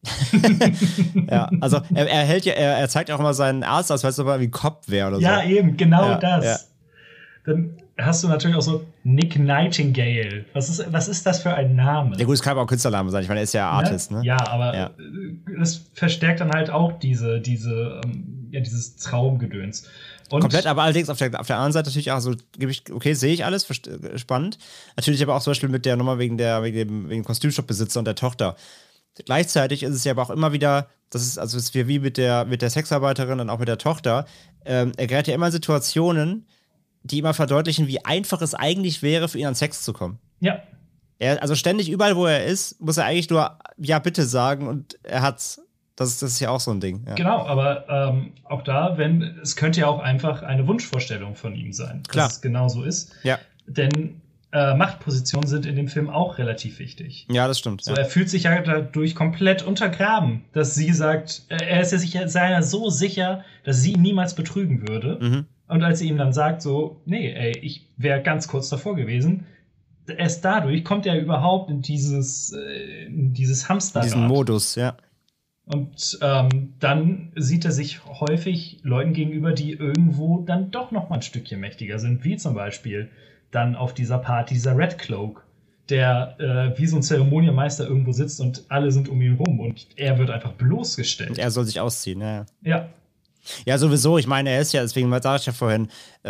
Ja, also er zeigt ja auch immer seinen Arzt aus, als ob er wie ein Cop wäre oder so. Ja, eben, genau Ja, das. ja. Dann hast du natürlich auch so Nick Nightingale. Was ist das für ein Name? Ja gut, es kann aber auch ein Künstlername sein. Ich meine, er ist ja Artist, ne? Ja, aber Ja. das verstärkt dann halt auch dieses Traumgedöns. Und Komplett, aber allerdings auf der anderen Seite natürlich auch so, okay, sehe ich alles, spannend. Natürlich aber auch zum Beispiel mit der Nummer wegen dem Kostümshop-Besitzer und der Tochter. Gleichzeitig ist es ja aber auch immer wieder, es ist wie mit der Sexarbeiterin und auch mit der Tochter, er gerät ja immer in Situationen, die immer verdeutlichen, wie einfach es eigentlich wäre, für ihn an Sex zu kommen. ja, Also ständig überall, wo er ist, muss er eigentlich nur ja, bitte sagen und er hat's. Das ist ja auch so ein Ding. Ja. genau, aber auch da, es könnte ja auch einfach eine Wunschvorstellung von ihm sein, Klar. dass es genau so ist. Ja. Denn Machtpositionen sind in dem Film auch relativ wichtig. Ja, das stimmt. So, Ja. er fühlt sich ja dadurch komplett untergraben, dass sie sagt, er ist ja seiner so sicher, dass sie ihn niemals betrügen würde. Mhm. Und als sie ihm dann sagt, so, nee, ey, ich wäre ganz kurz davor gewesen, erst dadurch kommt er überhaupt in dieses Hamsterrad. Diesen Modus, ja. Und dann sieht er sich häufig Leuten gegenüber, die irgendwo dann doch noch mal ein Stückchen mächtiger sind, wie zum Beispiel dann auf dieser Party dieser Red Cloak, der wie so ein Zeremonienmeister irgendwo sitzt und alle sind um ihn rum und er wird einfach bloßgestellt. Und er soll sich ausziehen, ja. Ja, Ja, sowieso. Ich meine, er ist ja, deswegen sage ich ja vorhin,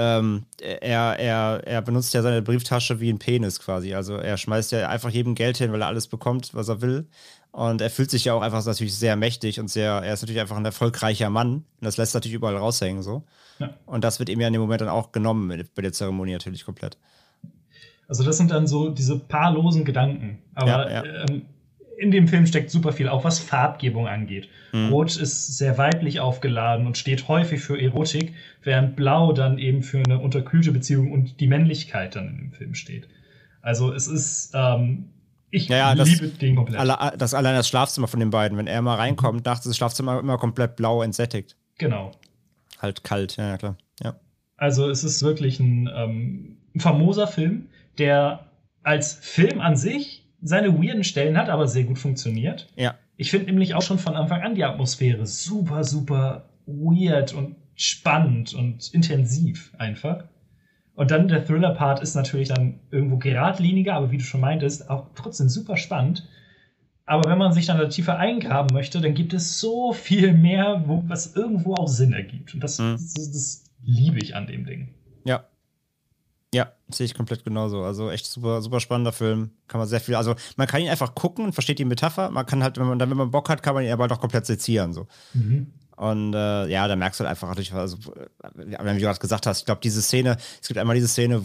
er benutzt ja seine Brieftasche wie ein Penis quasi. Also er schmeißt ja einfach jedem Geld hin, weil er alles bekommt, was er will. Und er fühlt sich ja auch einfach natürlich sehr mächtig und er ist natürlich einfach ein erfolgreicher Mann. Und das lässt natürlich überall raushängen so. Ja. Und das wird ihm ja in dem Moment dann auch genommen bei der Zeremonie natürlich komplett. also das sind dann so diese paar losen Gedanken. Aber Ja. in dem Film steckt super viel, auch was Farbgebung angeht. Rot ist sehr weiblich aufgeladen und steht häufig für Erotik, während Blau dann eben für eine unterkühlte Beziehung und die Männlichkeit dann in dem Film steht. Also es ist, ich liebe den komplett. Allein das Schlafzimmer von den beiden, wenn er mal reinkommt, nachts ist das Schlafzimmer immer komplett blau entsättigt. Genau. Halt kalt, ja klar. Ja. Also es ist wirklich ein famoser Film, der als Film an sich seine weirden Stellen hat, aber sehr gut funktioniert. Ja. Ich finde nämlich auch schon von Anfang an die Atmosphäre super, super weird und spannend und intensiv einfach. Und dann der Thriller-Part ist natürlich dann irgendwo geradliniger, aber wie du schon meintest, auch trotzdem super spannend. Aber wenn man sich dann da tiefer eingraben möchte, dann gibt es so viel mehr, was irgendwo auch Sinn ergibt. Und das liebe ich an dem Ding. Ja. Ja, sehe ich komplett genauso. Also echt super, super spannender Film. Kann man sehr viel, also man kann ihn einfach gucken und versteht die Metapher. Man kann halt, wenn man Bock hat, kann man ihn aber halt auch komplett sezieren. So. Mhm. Und ja, da merkst du halt einfach natürlich, also, wie du gerade gesagt hast, ich glaube, es gibt einmal diese Szene,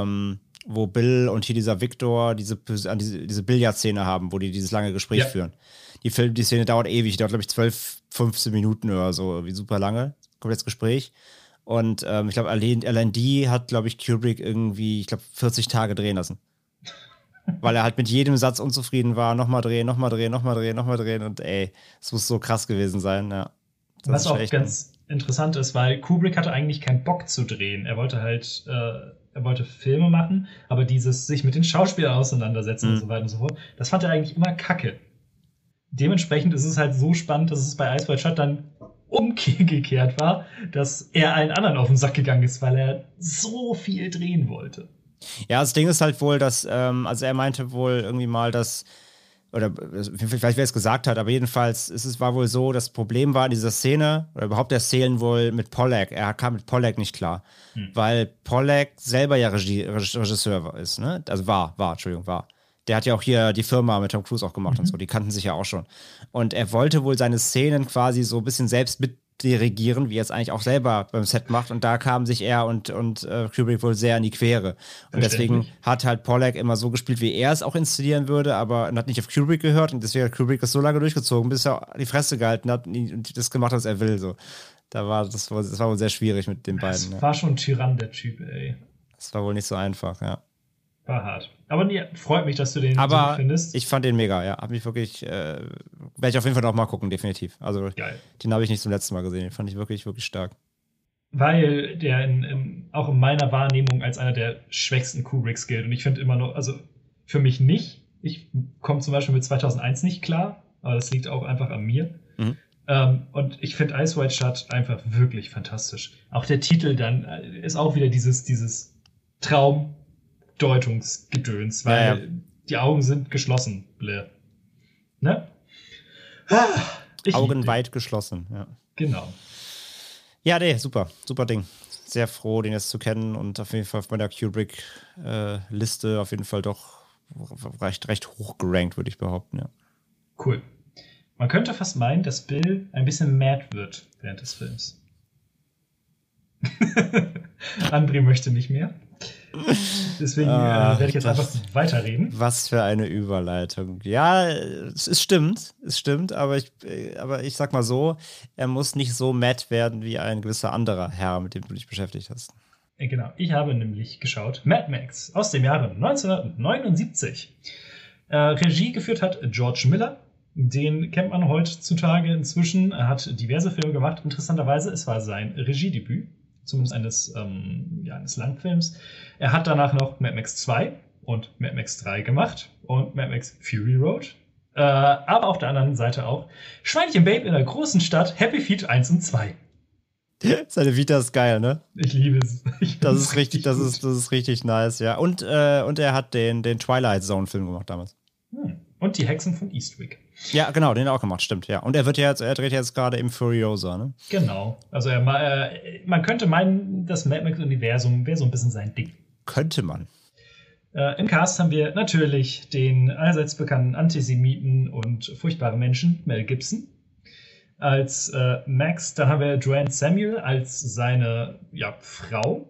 wo Bill und hier dieser Victor diese Billardszene haben, wo die dieses lange Gespräch führen. Die Szene dauert ewig, dauert, glaube ich, 12, 15 Minuten oder so, wie super lange. Komplettes Gespräch. Und ich glaube, allein die hat, glaube ich, Kubrick irgendwie, 40 Tage drehen lassen. Weil er halt mit jedem Satz unzufrieden war. Nochmal drehen. Und ey, es muss so krass gewesen sein, ja. Was auch ganz interessant ist, weil Kubrick hatte eigentlich keinen Bock zu drehen. Er wollte Filme machen, aber dieses sich mit den Schauspielern auseinandersetzen und so weiter und so fort, das fand er eigentlich immer kacke. Dementsprechend ist es halt so spannend, dass es bei Ice White Shot dann umgekehrt war, dass er allen anderen auf den Sack gegangen ist, weil er so viel drehen wollte. Ja, das Ding ist halt wohl, dass, also er meinte wohl irgendwie mal, dass, oder vielleicht wer es gesagt hat, aber jedenfalls war wohl so, das Problem war in dieser Szene, oder überhaupt der Szenen wohl mit Pollack, er kam mit Pollack nicht klar, weil Pollack selber ja Regisseur ist, ne? Also war. Der hat ja auch hier die Firma mit Tom Cruise auch gemacht und so, die kannten sich ja auch schon. Und er wollte wohl seine Szenen quasi so ein bisschen selbst mitdirigieren, wie er es eigentlich auch selber beim Set macht. Und da kamen sich er und Kubrick wohl sehr in die Quere. Und deswegen hat halt Pollack immer so gespielt, wie er es auch inszenieren würde, aber hat nicht auf Kubrick gehört. Und deswegen hat Kubrick das so lange durchgezogen, bis er die Fresse gehalten hat und das gemacht hat, was er will. So. Das war wohl sehr schwierig mit den beiden. Das war schon ein Tyrann, der Typ, ey. Das war wohl nicht so einfach, ja. War hart. Aber nee, freut mich, dass du den so findest. Ich fand den mega, ja. Hab mich wirklich, werde ich auf jeden Fall noch mal gucken, definitiv. Also, geil. Den habe ich nicht zum letzten Mal gesehen. Den fand ich wirklich, wirklich stark. Weil der auch in meiner Wahrnehmung als einer der schwächsten Kubricks gilt. Und ich finde immer noch, also für mich nicht. Ich komme zum Beispiel mit 2001 nicht klar. aber das liegt auch einfach an mir. Mhm. Und ich finde Ice White Shut einfach wirklich fantastisch. Auch der Titel dann ist auch wieder dieses Traumdeutungsgedöns, weil die Augen sind geschlossen. Blä. Ne? Augen weit geschlossen, ja. Genau. Ja, nee, super Ding. Sehr froh, den jetzt zu kennen und auf jeden Fall auf meiner Kubrick-Liste auf jeden Fall doch recht hoch gerankt, würde ich behaupten, ja. Cool. Man könnte fast meinen, dass Bill ein bisschen mad wird während des Films. André möchte nicht mehr. Deswegen werde ich jetzt einfach weiterreden. Was für eine Überleitung. Ja, es stimmt, aber ich sag mal so, er muss nicht so mad werden wie ein gewisser anderer Herr, mit dem du dich beschäftigt hast. Genau, ich habe nämlich geschaut Mad Max aus dem Jahre 1979. Regie geführt hat George Miller. Den kennt man heutzutage inzwischen. Er hat diverse Filme gemacht. Interessanterweise, es war sein Regiedebüt, zumindest eines Langfilms. Er hat danach noch Mad Max 2 und Mad Max 3 gemacht und Mad Max Fury Road. Aber auf der anderen Seite auch Schweinchen Babe in der großen Stadt, Happy Feet 1 und 2. Seine Vita ist geil, ne? Ich liebe es. Das ist richtig nice, ja. Und er hat den Twilight Zone-Film gemacht damals. Und die Hexen von Eastwick. Ja, genau, den hat er auch gemacht, stimmt, ja. Und er dreht jetzt gerade im Furiosa, ne? Genau. Also man könnte meinen, das Mad Max-Universum wäre so ein bisschen sein Ding. Könnte man. Im Cast haben wir natürlich den allseits bekannten Antisemiten und furchtbaren Menschen, Mel Gibson, als Max. Dann haben wir Joanne Samuel als seine Frau.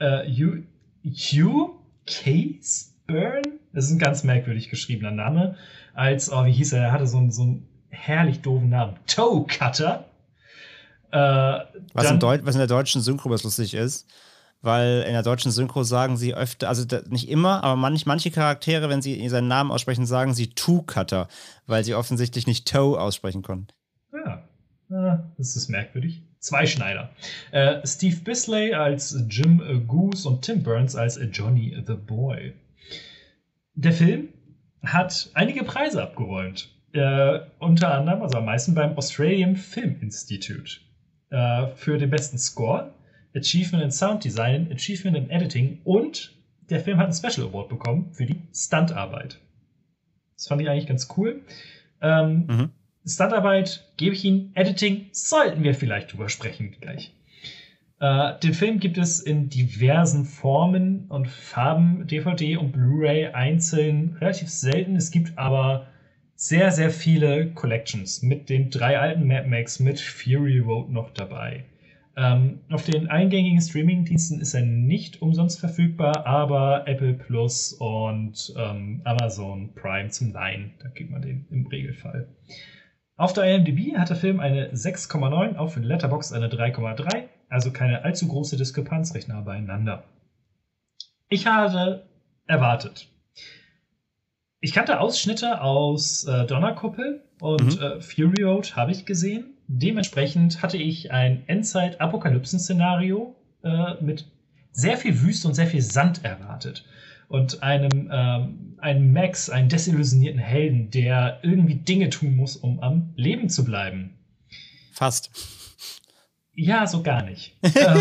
Hugh Caseburn, das ist ein ganz merkwürdig geschriebener Name, als, wie hieß er, er hatte so einen herrlich doofen Namen, Toe Cutter. Was in der deutschen Synchro was lustig ist, weil in der deutschen Synchro sagen sie öfter, also nicht immer, aber manche Charaktere, wenn sie seinen Namen aussprechen, sagen sie Toe Cutter, weil sie offensichtlich nicht Toe aussprechen konnten. Ja, das ist merkwürdig. Zweischneider. Steve Bisley als Jim Goose und Tim Burns als Johnny the Boy. Der Film hat einige Preise abgeräumt. Unter anderem, also am meisten beim Australian Film Institute. Für den besten Score, Achievement in Sound Design, Achievement in Editing und der Film hat einen Special Award bekommen für die Stuntarbeit. Das fand ich eigentlich ganz cool. Stuntarbeit gebe ich Ihnen, Editing sollten wir vielleicht drüber sprechen gleich. Den Film gibt es in diversen Formen und Farben, DVD und Blu-ray einzeln, relativ selten. Es gibt aber sehr, sehr viele Collections mit den 3 alten Mad Max, mit Fury Road noch dabei. Auf den eingängigen Streaming-Diensten ist er nicht umsonst verfügbar, aber Apple Plus und Amazon Prime zum Leihen, da kriegt man den im Regelfall. Auf der IMDb hat der Film eine 6,9, auf Letterboxd eine 3,3, also keine allzu große Diskrepanz, recht nah beieinander. Ich hatte erwartet. Ich kannte Ausschnitte aus Donnerkuppel und Fury Road habe ich gesehen. Dementsprechend hatte ich ein Endzeit-Apokalypsen-Szenario mit sehr viel Wüste und sehr viel Sand erwartet. Und einem Max, einen desillusionierten Helden, der irgendwie Dinge tun muss, um am Leben zu bleiben. Fast. Ja, so gar nicht.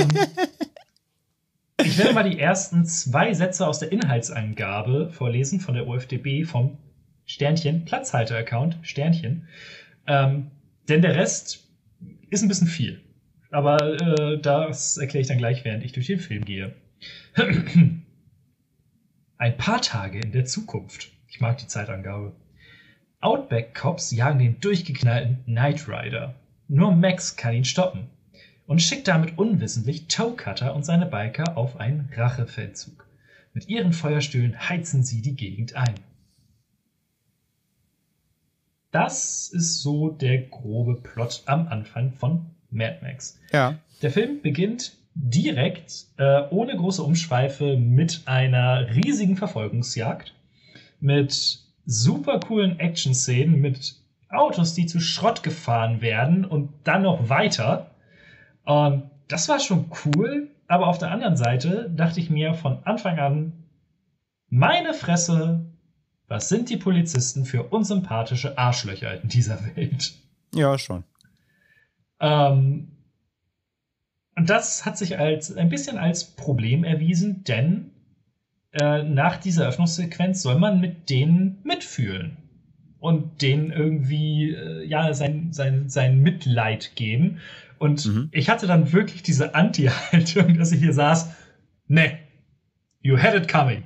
Ich werde mal die ersten 2 Sätze aus der Inhaltsangabe vorlesen von der OFDB vom Sternchen, Platzhalter-Account, Sternchen. Denn der Rest ist ein bisschen viel. Aber das erkläre ich dann gleich, während ich durch den Film gehe. Ein paar Tage in der Zukunft. Ich mag die Zeitangabe. Outback-Cops jagen den durchgeknallten Knight Rider. Nur Max kann ihn stoppen und schickt damit unwissentlich Toe Cutter und seine Biker auf einen Rachefeldzug. Mit ihren Feuerstühlen heizen sie die Gegend ein. Das ist so der grobe Plot am Anfang von Mad Max. Ja. Der Film beginnt direkt, ohne große Umschweife, mit einer riesigen Verfolgungsjagd, mit super coolen Action-Szenen, mit Autos, die zu Schrott gefahren werden und dann noch weiter. Und das war schon cool, aber auf der anderen Seite dachte ich mir von Anfang an, meine Fresse, was sind die Polizisten für unsympathische Arschlöcher in dieser Welt? Ja, schon. Und das hat sich ein bisschen als Problem erwiesen, denn nach dieser Öffnungssequenz soll man mit denen mitfühlen und denen irgendwie sein Mitleid geben. Und ich hatte dann wirklich diese Anti-Haltung, dass ich hier saß, ne, you had it coming.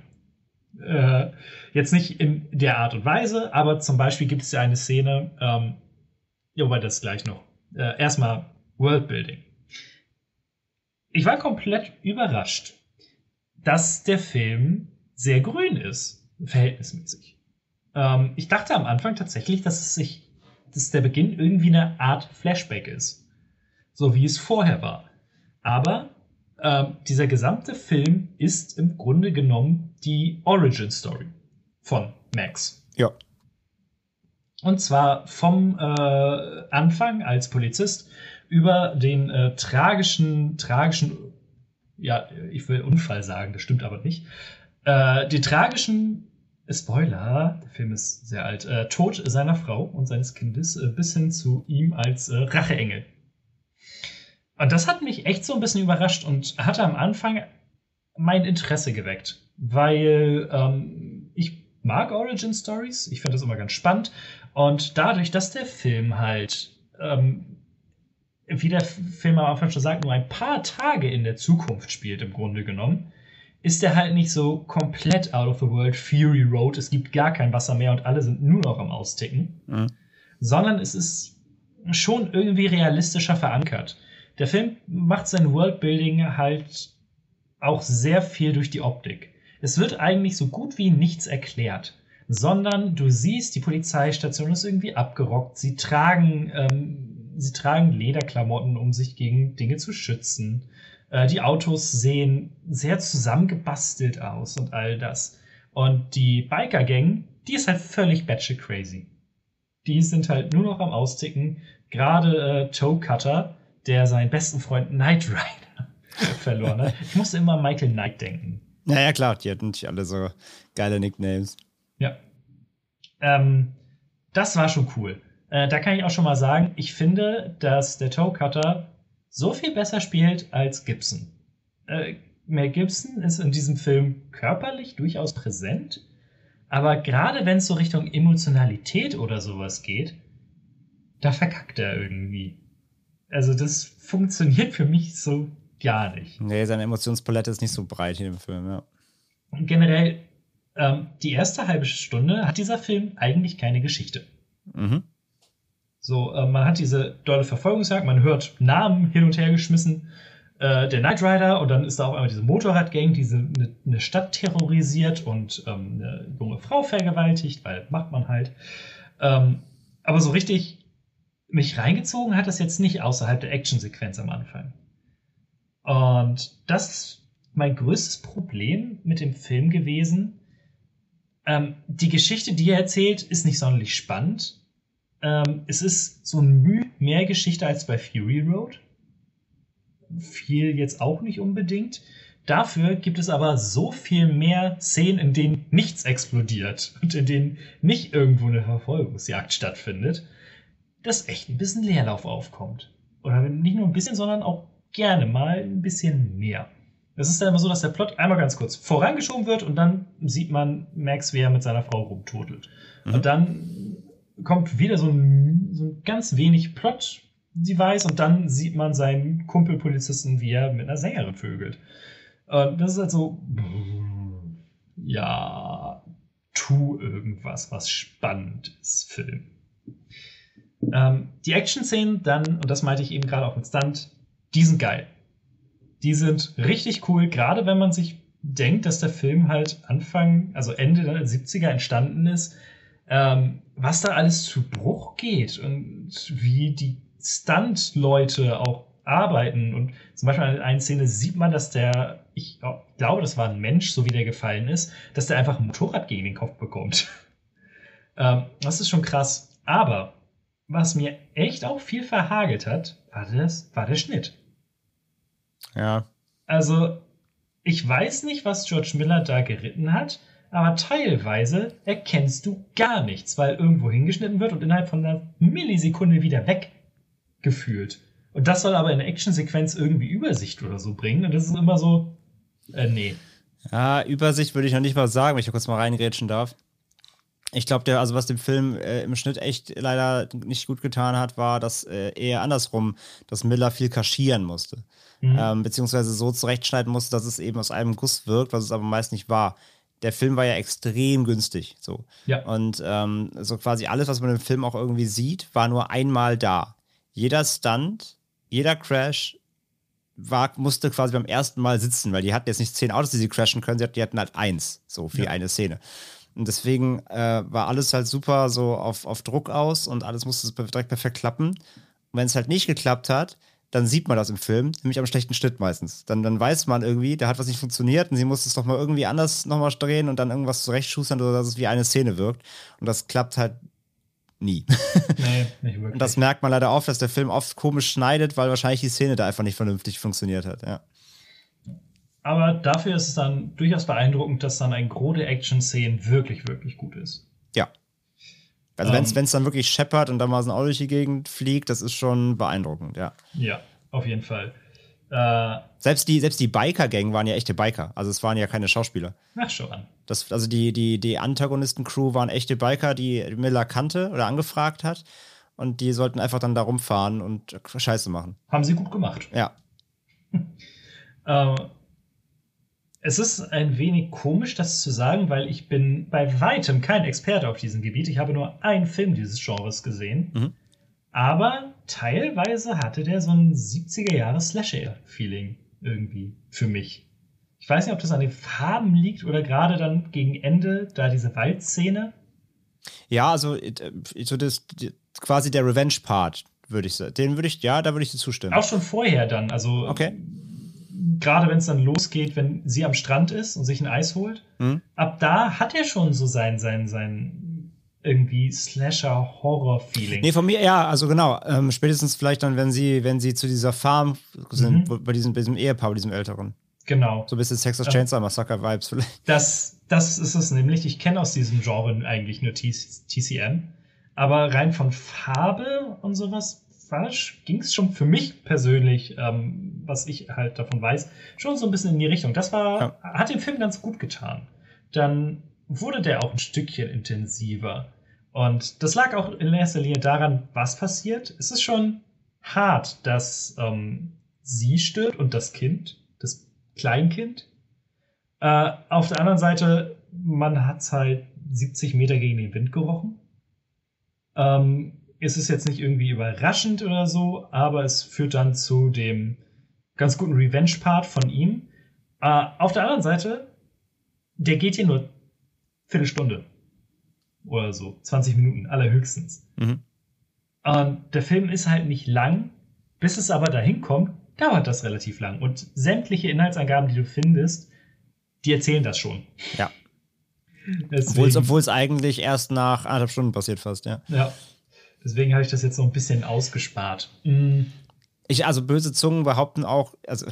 Jetzt nicht in der Art und Weise, aber zum Beispiel gibt es ja eine Szene, aber das gleich noch. Erstmal Worldbuilding. Ich war komplett überrascht, dass der Film sehr grün ist, verhältnismäßig. Ich dachte am Anfang tatsächlich, dass der Beginn irgendwie eine Art Flashback ist. So wie es vorher war. Aber dieser gesamte Film ist im Grunde genommen die Origin-Story von Max. Ja. Und zwar vom Anfang als Polizist über den tragischen, ja, ich will Unfall sagen, das stimmt aber nicht, den tragischen, Spoiler, der Film ist sehr alt, Tod seiner Frau und seines Kindes bis hin zu ihm als Racheengel. Und das hat mich echt so ein bisschen überrascht und hatte am Anfang mein Interesse geweckt, weil ich mag Origin Stories, ich finde das immer ganz spannend und dadurch, dass der Film halt, wie der Film am Anfang schon sagt, nur ein paar Tage in der Zukunft spielt im Grunde genommen, ist der halt nicht so komplett out of the world, Fury Road, es gibt gar kein Wasser mehr und alle sind nur noch am Austicken, sondern es ist schon irgendwie realistischer verankert. Der Film macht sein Worldbuilding halt auch sehr viel durch die Optik. Es wird eigentlich so gut wie nichts erklärt, sondern du siehst, die Polizeistation ist irgendwie abgerockt. Sie tragen Lederklamotten, um sich gegen Dinge zu schützen. Die Autos sehen sehr zusammengebastelt aus und all das. Und die Biker-Gang, die ist halt völlig batshit crazy. Die sind halt nur noch am Austicken. Gerade Toe Cutter, der seinen besten Freund Knight Rider verloren hat. Ich musste immer an Michael Knight denken. Ja, klar, die hatten nicht alle so geile Nicknames. Ja. Das war schon cool. Da kann ich auch schon mal sagen, ich finde, dass der Toe Cutter so viel besser spielt als Gibson. Mel Gibson ist in diesem Film körperlich durchaus präsent, aber gerade wenn es so Richtung Emotionalität oder sowas geht, da verkackt er irgendwie. Also das funktioniert für mich so gar nicht. Nee, seine Emotionspalette ist nicht so breit in dem Film, ja. Und generell, die erste halbe Stunde hat dieser Film eigentlich keine Geschichte. So, man hat diese dolle Verfolgungsjagd, man hört Namen hin und her geschmissen, der Knight Rider und dann ist da auch einmal diese Motorradgang, die eine Stadt terrorisiert und eine junge Frau vergewaltigt, weil macht man halt. Aber so richtig mich reingezogen hat das jetzt nicht außerhalb der Actionsequenz am Anfang. Und das ist mein größtes Problem mit dem Film gewesen. Die Geschichte, die er erzählt, ist nicht sonderlich spannend. Es ist so ein Mühe mehr Geschichte als bei Fury Road. Viel jetzt auch nicht unbedingt. Dafür gibt es aber so viel mehr Szenen, in denen nichts explodiert und in denen nicht irgendwo eine Verfolgungsjagd stattfindet, dass echt ein bisschen Leerlauf aufkommt. Oder nicht nur ein bisschen, sondern auch gerne mal ein bisschen mehr. Es ist dann immer so, dass der Plot einmal ganz kurz vorangeschoben wird und dann sieht man Max, wie er mit seiner Frau rumtotelt. Und dann kommt wieder so ein ganz wenig Plot-Device und dann sieht man seinen Kumpelpolizisten, wie er mit einer Sängerin vögelt. Und das ist halt so, ja, tu irgendwas, was spannend ist, Film. Die Action-Szenen dann, und das meinte ich eben gerade auch mit Stunt, die sind geil. Die sind richtig cool, gerade wenn man sich denkt, dass der Film halt Ende der 70er entstanden ist, was da alles zu Bruch geht und wie die Stunt-Leute auch arbeiten. Und zum Beispiel in einer Szene sieht man, dass ich glaube, das war ein Mensch, so wie der gefallen ist, dass der einfach ein Motorrad gegen den Kopf bekommt. Das ist schon krass. Aber was mir echt auch viel verhagelt hat, war der Schnitt. Ja. Also, ich weiß nicht, was George Miller da geritten hat, aber teilweise erkennst du gar nichts, weil irgendwo hingeschnitten wird und innerhalb von einer Millisekunde wieder weggefühlt. Und das soll aber in der Actionsequenz irgendwie Übersicht oder so bringen. Und das ist immer so, nee. Ja, Übersicht würde ich noch nicht mal sagen, wenn ich da kurz mal reingrätschen darf. Ich glaube, also was dem Film im Schnitt echt leider nicht gut getan hat, war, dass eher andersrum, dass Miller viel kaschieren musste. Beziehungsweise so zurechtschneiden musste, dass es eben aus einem Guss wirkt, was es aber meist nicht war. Der Film war ja extrem günstig. So. Ja. Und so quasi alles, was man im Film auch irgendwie sieht, war nur einmal da. Jeder Stunt, jeder Crash musste quasi beim ersten Mal sitzen, weil die hatten jetzt nicht 10 Autos, die sie crashen können, die hatten halt 1, so für die eine Szene. Und deswegen war alles halt super so auf Druck aus und alles musste direkt perfekt klappen. Und wenn es halt nicht geklappt hat, dann sieht man das im Film, nämlich am schlechten Schnitt meistens. Dann weiß man irgendwie, da hat was nicht funktioniert und sie musste es doch mal irgendwie anders nochmal drehen und dann irgendwas zurechtschustern, dass es wie eine Szene wirkt. Und das klappt halt nie. Nee, nicht wirklich. Und das merkt man leider oft, dass der Film oft komisch schneidet, weil wahrscheinlich die Szene da einfach nicht vernünftig funktioniert hat, ja. Aber dafür ist es dann durchaus beeindruckend, dass dann ein Gros der Action-Szenen wirklich, wirklich gut ist. Ja. Also wenn es dann wirklich scheppert und dann mal so ein Auto durch die Gegend fliegt, das ist schon beeindruckend, ja. Ja, auf jeden Fall. Selbst die Biker-Gang waren ja echte Biker. Also es waren ja keine Schauspieler. Ach, schon an. Also die Antagonisten-Crew waren echte Biker, die Miller kannte oder angefragt hat. Und die sollten einfach dann da rumfahren und Scheiße machen. Haben sie gut gemacht. Ja. Es ist ein wenig komisch, das zu sagen, weil ich bin bei weitem kein Experte auf diesem Gebiet. Ich habe nur einen Film dieses Genres gesehen. Aber teilweise hatte der so ein 70er-Jahre-Slasher-Feeling irgendwie für mich. Ich weiß nicht, ob das an den Farben liegt oder gerade dann gegen Ende, da diese Waldszene. Ja, also quasi der Revenge-Part, würde ich sagen. Da würde ich dir zustimmen. Auch schon vorher dann, also okay. Gerade wenn es dann losgeht, wenn sie am Strand ist und sich ein Eis holt. Ab da hat er schon so sein irgendwie Slasher-Horror-Feeling. Nee, von mir, ja, also genau. Spätestens vielleicht dann, wenn sie zu dieser Farm sind, bei diesem Ehepaar, bei diesem Älteren. Genau. So ein bisschen Texas Chainsaw Massacre-Vibes vielleicht. Das ist es nämlich. Ich kenne aus diesem Genre eigentlich nur TCM. Aber rein von Farbe und sowas ging es schon für mich persönlich, was ich halt davon weiß, schon so ein bisschen in die Richtung. Das hat dem Film ganz gut getan. Dann wurde der auch ein Stückchen intensiver. Und das lag auch in erster Linie daran, was passiert. Es ist schon hart, dass sie stirbt und das Kind, das Kleinkind. Auf der anderen Seite, man hat es halt 70 Meter gegen den Wind gerochen. Es ist jetzt nicht irgendwie überraschend oder so, aber es führt dann zu dem ganz guten Revenge-Part von ihm. Auf der anderen Seite, der geht hier nur Viertelstunde oder so, 20 Minuten allerhöchstens. Und der Film ist halt nicht lang, bis es aber dahin kommt, dauert das relativ lang. Und sämtliche Inhaltsangaben, die du findest, die erzählen das schon. Ja. Obwohl es eigentlich erst nach 1,5 Stunden passiert fast, ja. Ja. Deswegen habe ich das jetzt so ein bisschen ausgespart. Also böse Zungen behaupten auch, also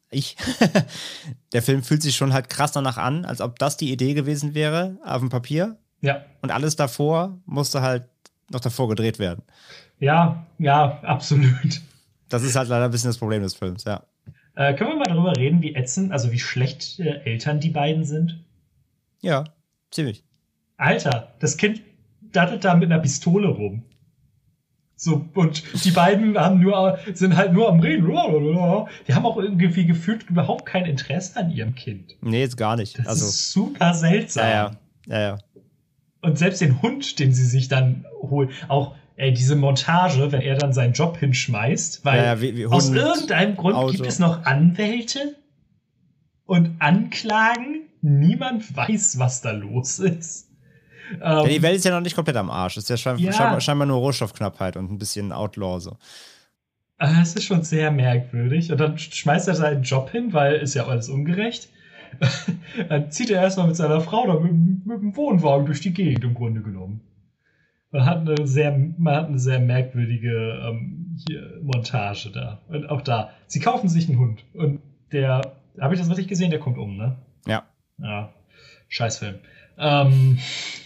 der Film fühlt sich schon halt krass danach an, als ob das die Idee gewesen wäre auf dem Papier. Ja. Und alles davor musste halt noch davor gedreht werden. Ja, absolut. Das ist halt leider ein bisschen das Problem des Films, ja. Können wir mal darüber reden, wie ätzend, also wie schlecht Eltern die beiden sind? Ja, ziemlich. Alter, das Kind dattelt da mit einer Pistole rum. So, und die beiden sind halt nur am Reden. Die haben auch irgendwie gefühlt überhaupt kein Interesse an ihrem Kind. Nee, jetzt gar nicht. Das ist super seltsam. Ja. Und selbst den Hund, den sie sich dann holen, auch diese Montage, wenn er dann seinen Job hinschmeißt, weil wie aus Hund, irgendeinem Grund Auto. Gibt es noch Anwälte und Anklagen. Niemand weiß, was da los ist. Die Welt ist ja noch nicht komplett am Arsch. Es ist ja scheinbar nur Rohstoffknappheit und ein bisschen Outlaw so. Es ist schon sehr merkwürdig. Und dann schmeißt er seinen Job hin, weil ist ja alles ungerecht. Dann zieht er erstmal mit seiner Frau da mit dem Wohnwagen durch die Gegend im Grunde genommen. Man hat eine sehr merkwürdige Montage da. Und auch da. Sie kaufen sich einen Hund. Und habe ich das richtig gesehen? Der kommt um, ne? Ja. Ja. Scheißfilm. Ähm,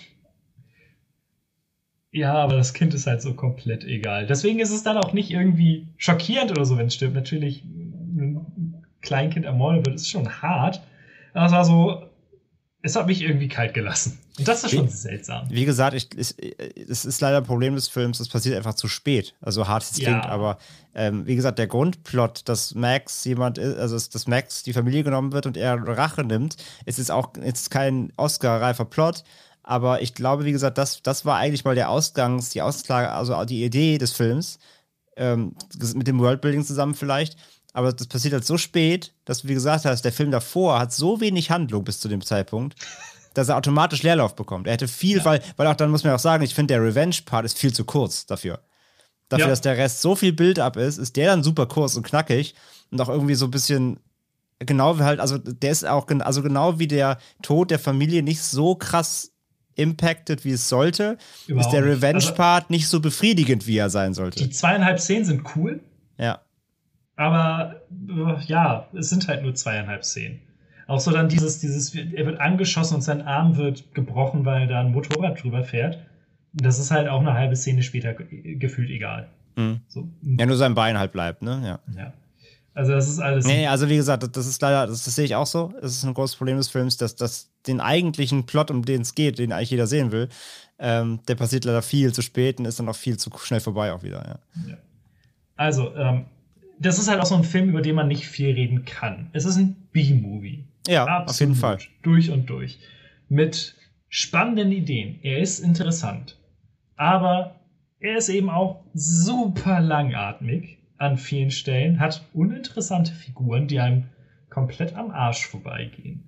ja, aber das Kind ist halt so komplett egal. Deswegen ist es dann auch nicht irgendwie schockierend oder so, wenn es stirbt. Natürlich, ein Kleinkind ermordet wird, ist schon hart. Aber es war so, es hat mich irgendwie kalt gelassen. Und das ist schon seltsam. Wie gesagt, es ist leider ein Problem des Films, es passiert einfach zu spät. Also hart es klingt, aber wie gesagt, der Grundplot, dass Max jemand ist, also dass Max die Familie genommen wird und er Rache nimmt, ist jetzt auch jetzt kein Oscar-reifer Plot. Aber ich glaube, wie gesagt, das war eigentlich mal die Ausklage, also die Idee des Films, mit dem Worldbuilding zusammen vielleicht. Aber das passiert halt so spät, dass du, wie gesagt hast, der Film davor hat so wenig Handlung bis zu dem Zeitpunkt, dass er automatisch Leerlauf bekommt. Er hätte viel, weil auch dann muss man auch sagen, ich finde, der Revenge-Part ist viel zu kurz dafür. Dafür, dass der Rest so viel Build-up ist der dann super kurz und knackig und auch irgendwie so ein bisschen genau wie halt, also der ist auch, also genau wie der Tod der Familie nicht so krass impacted, wie es sollte, ist der Revenge-Part nicht so befriedigend, wie er sein sollte. Die 2,5 Szenen sind cool. Ja. Aber ja, es sind halt nur 2,5 Szenen. Auch so dann dieses, er wird angeschossen und sein Arm wird gebrochen, weil da ein Motorrad drüber fährt. Das ist halt auch eine halbe Szene später gefühlt egal. Mhm. So. Ja, nur sein Bein halt bleibt, ne? Ja. Also das ist alles. Nee, also wie gesagt, das ist leider, das sehe ich auch so. Es ist ein großes Problem des Films, dass den eigentlichen Plot, um den es geht, den eigentlich jeder sehen will, der passiert leider viel zu spät und ist dann auch viel zu schnell vorbei auch wieder, ja. Also, das ist halt auch so ein Film, über den man nicht viel reden kann. Es ist ein B-Movie. Ja, absolut, auf jeden Fall. Durch und durch. Mit spannenden Ideen. Er ist interessant. Aber er ist eben auch super langatmig an vielen Stellen, hat uninteressante Figuren, die einem komplett am Arsch vorbeigehen.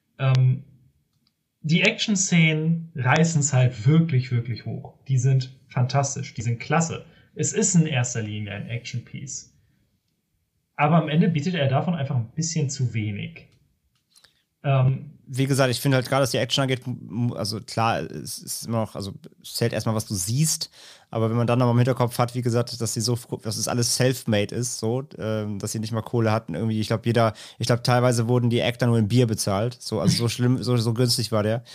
Die Action-Szenen reißen es halt wirklich, wirklich hoch. Die sind fantastisch, die sind klasse. Es ist in erster Linie ein Action-Piece. Aber am Ende bietet er davon einfach ein bisschen zu wenig. Wie gesagt, ich finde halt gerade, dass die Action angeht, also klar, es ist immer noch, also es zählt erstmal, was du siehst, aber wenn man dann noch im Hinterkopf hat, wie gesagt, dass es alles self-made ist, so, dass sie nicht mal Kohle hatten, irgendwie, ich glaube, teilweise wurden die Actor nur in Bier bezahlt, so, also so schlimm, so günstig war der.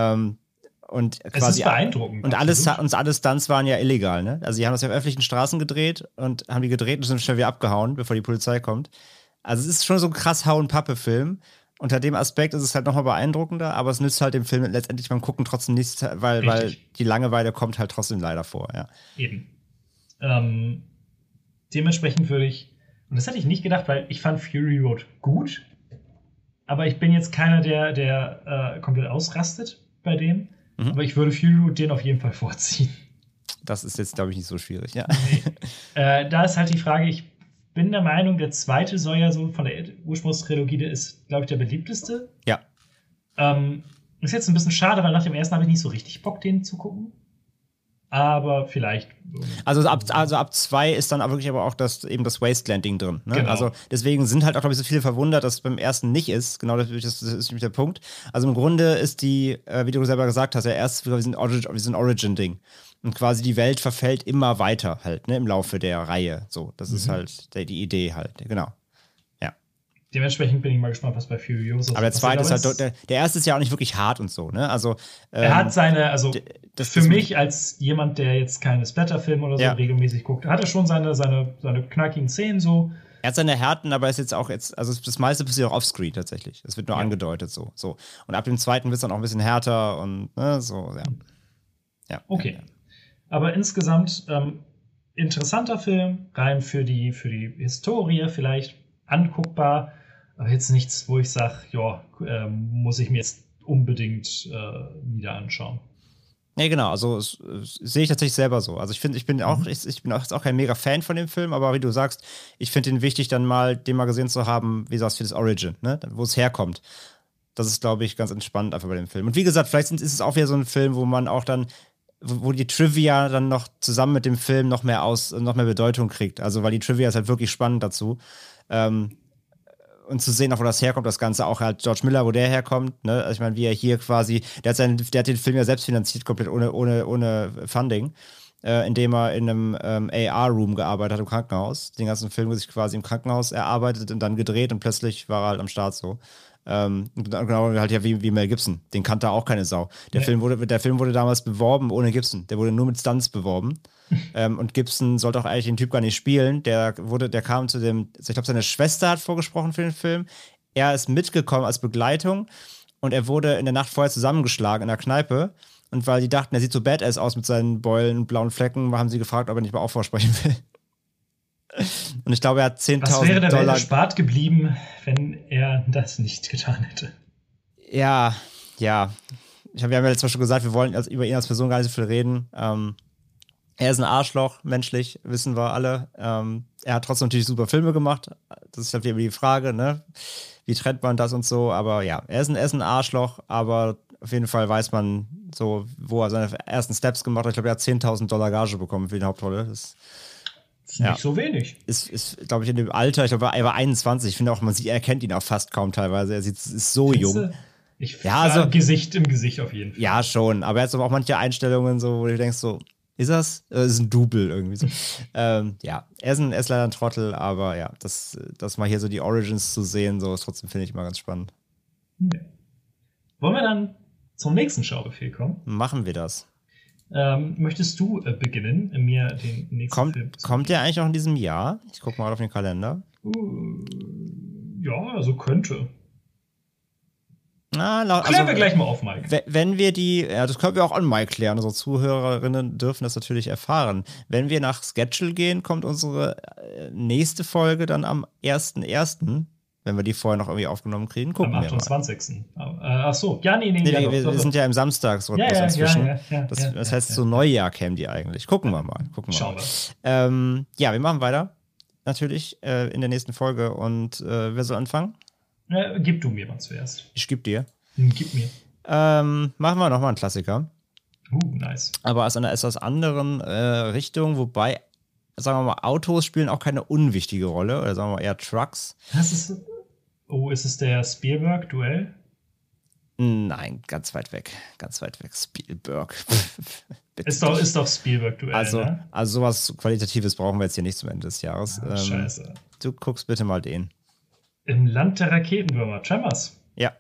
Und quasi, es ist beeindruckend. Und alle Stunts waren ja illegal, ne? Also die haben das ja auf öffentlichen Straßen gedreht und haben die gedreht und sind schnell wieder abgehauen, bevor die Polizei kommt. Also es ist schon so ein krass Hau-und-Pappe-Film. Unter dem Aspekt ist es halt nochmal beeindruckender, aber es nützt halt dem Film letztendlich beim Gucken trotzdem nichts, weil die Langeweile kommt halt trotzdem leider vor, ja. Eben. Dementsprechend würde ich, und das hätte ich nicht gedacht, weil ich fand Fury Road gut, aber ich bin jetzt keiner, der komplett ausrastet bei dem. Aber ich würde Fury Road den auf jeden Fall vorziehen. Das ist jetzt, glaube ich, nicht so schwierig, ja. Nee. Da ist halt die Frage, ich bin der Meinung, der zweite soll ja so von der Ursprungstrilogie, der ist, glaube ich, der beliebteste. Ja. Ist jetzt ein bisschen schade, weil nach dem ersten habe ich nicht so richtig Bock, den zu gucken. Aber vielleicht. Also ab 2 ist dann wirklich aber auch das Wasteland-Ding drin. Ne? Genau. Also deswegen sind halt auch, glaube ich, so viele verwundert, dass es beim ersten nicht ist. Genau, das ist nämlich der Punkt. Also im Grunde ist die, wie du selber gesagt hast, ja erst wie so ein Origin-Ding. Und quasi die Welt verfällt immer weiter halt, ne, im Laufe der Reihe. So, das ist halt die Idee halt, genau. Ja. Dementsprechend bin ich mal gespannt, was bei Furiosa aber der zweite ist halt, der erste ist ja auch nicht wirklich hart und so, ne? Also er hat seine, also für mich als jemand, der jetzt keine Splatter-Filme oder so regelmäßig guckt, hat er schon seine knackigen Szenen so. Er hat seine Härten, aber ist jetzt auch also das meiste passiert auch offscreen tatsächlich. Es wird nur angedeutet so. Und ab dem zweiten wird es dann auch ein bisschen härter und so, ja. Okay. Aber insgesamt interessanter Film, rein für die Historie vielleicht anguckbar, aber jetzt nichts, wo ich sage, muss ich mir jetzt unbedingt wieder anschauen. Ja, genau, also sehe ich tatsächlich selber so. Also ich bin jetzt auch kein mega Fan von dem Film, aber wie du sagst, ich finde ihn wichtig, den mal gesehen zu haben, wie sagst du, für das Origin, ne? Wo es herkommt. Das ist, glaube ich, ganz entspannt einfach bei dem Film. Und wie gesagt, vielleicht ist es auch wieder so ein Film, wo man auch dann wo die Trivia dann noch zusammen mit dem Film noch mehr Bedeutung kriegt. Also, weil die Trivia ist halt wirklich spannend dazu. Und zu sehen, auch wo das herkommt, das Ganze, auch halt George Miller, wo der herkommt, ne? Also ich meine, wie er hier quasi, der hat den Film ja selbst finanziert, komplett ohne Funding, indem er in einem AR-Room gearbeitet hat im Krankenhaus. Den ganzen Film sich quasi im Krankenhaus erarbeitet und dann gedreht und plötzlich war er halt am Start so. Genau halt ja wie Mel Gibson. Den kannte auch keine Sau. Der Nee. Film wurde damals beworben ohne Gibson. Der wurde nur mit Stunts beworben. Und Gibson sollte auch eigentlich den Typ gar nicht spielen. Der kam zu dem, ich glaube, seine Schwester hat vorgesprochen für den Film. Er ist mitgekommen als Begleitung und er wurde in der Nacht vorher zusammengeschlagen in der Kneipe. Und weil die dachten, er sieht so badass aus mit seinen Beulen und blauen Flecken, haben sie gefragt, ob er nicht mal auch vorsprechen will. Und ich glaube, er hat $10.000. Was wäre der Welt erspart geblieben, wenn er das nicht getan hätte? Ja. Wir haben ja letztes Mal schon gesagt, wir wollen über ihn als Person gar nicht so viel reden. Er ist ein Arschloch, menschlich, wissen wir alle. Er hat trotzdem natürlich super Filme gemacht. Das ist halt immer die Frage, ne? Wie trennt man das und so? Aber ja, er ist ein Arschloch, aber auf jeden Fall weiß man so, wo er seine ersten Steps gemacht hat. Ich glaube, er hat $10.000 Gage bekommen für die Hauptrolle. Das ist nicht so wenig. Ist glaube ich, in dem Alter, ich glaube, er war 21. Ich finde auch, man erkennt ihn auch fast kaum teilweise. Er ist so jung. Gesicht im Gesicht auf jeden Fall. Ja, schon. Aber er hat aber auch manche Einstellungen, so, wo du denkst, so, ist das? Ist ein Double irgendwie so. Ja, er ist leider ein Trottel, aber ja, das mal hier so die Origins zu sehen, so ist trotzdem, finde ich immer ganz spannend. Ja. Wollen wir dann zum nächsten Schaubefehl kommen? Machen wir das. Möchtest du beginnen, mir den nächsten Film zu Kommt der eigentlich auch in diesem Jahr? Ich gucke mal auf den Kalender. Ja, also könnte. Klären wir gleich mal auf, Mike. Wenn wir das können wir auch on Mike klären. Unsere Zuhörerinnen dürfen das natürlich erfahren. Wenn wir nach Schedule gehen, kommt unsere nächste Folge dann am 1.1., wenn wir die vorher noch irgendwie aufgenommen kriegen. Gucken am 28. Ach so. Ja, nee. Wir sind ja im Samstagsrhythmus inzwischen. Ja, das heißt, zu Neujahr kämen die eigentlich. Gucken wir mal. Schauen wir. Ja, wir machen weiter. Natürlich in der nächsten Folge. Und wer soll anfangen? Gib du mir mal zuerst. Ich geb dir. Gib mir. Machen wir nochmal einen Klassiker. Nice. Aber aus einer etwas anderen Richtung, wobei, sagen wir mal, Autos spielen auch keine unwichtige Rolle. Oder sagen wir mal eher Trucks. Ist es der Spielberg-Duell? Nein, ganz weit weg. Spielberg. Ist doch Spielberg-Duell, ne? Also sowas Qualitatives brauchen wir jetzt hier nicht zum Ende des Jahres. Scheiße. Du guckst bitte mal den. Im Land der Raketenwürmer. Tremors. Ja.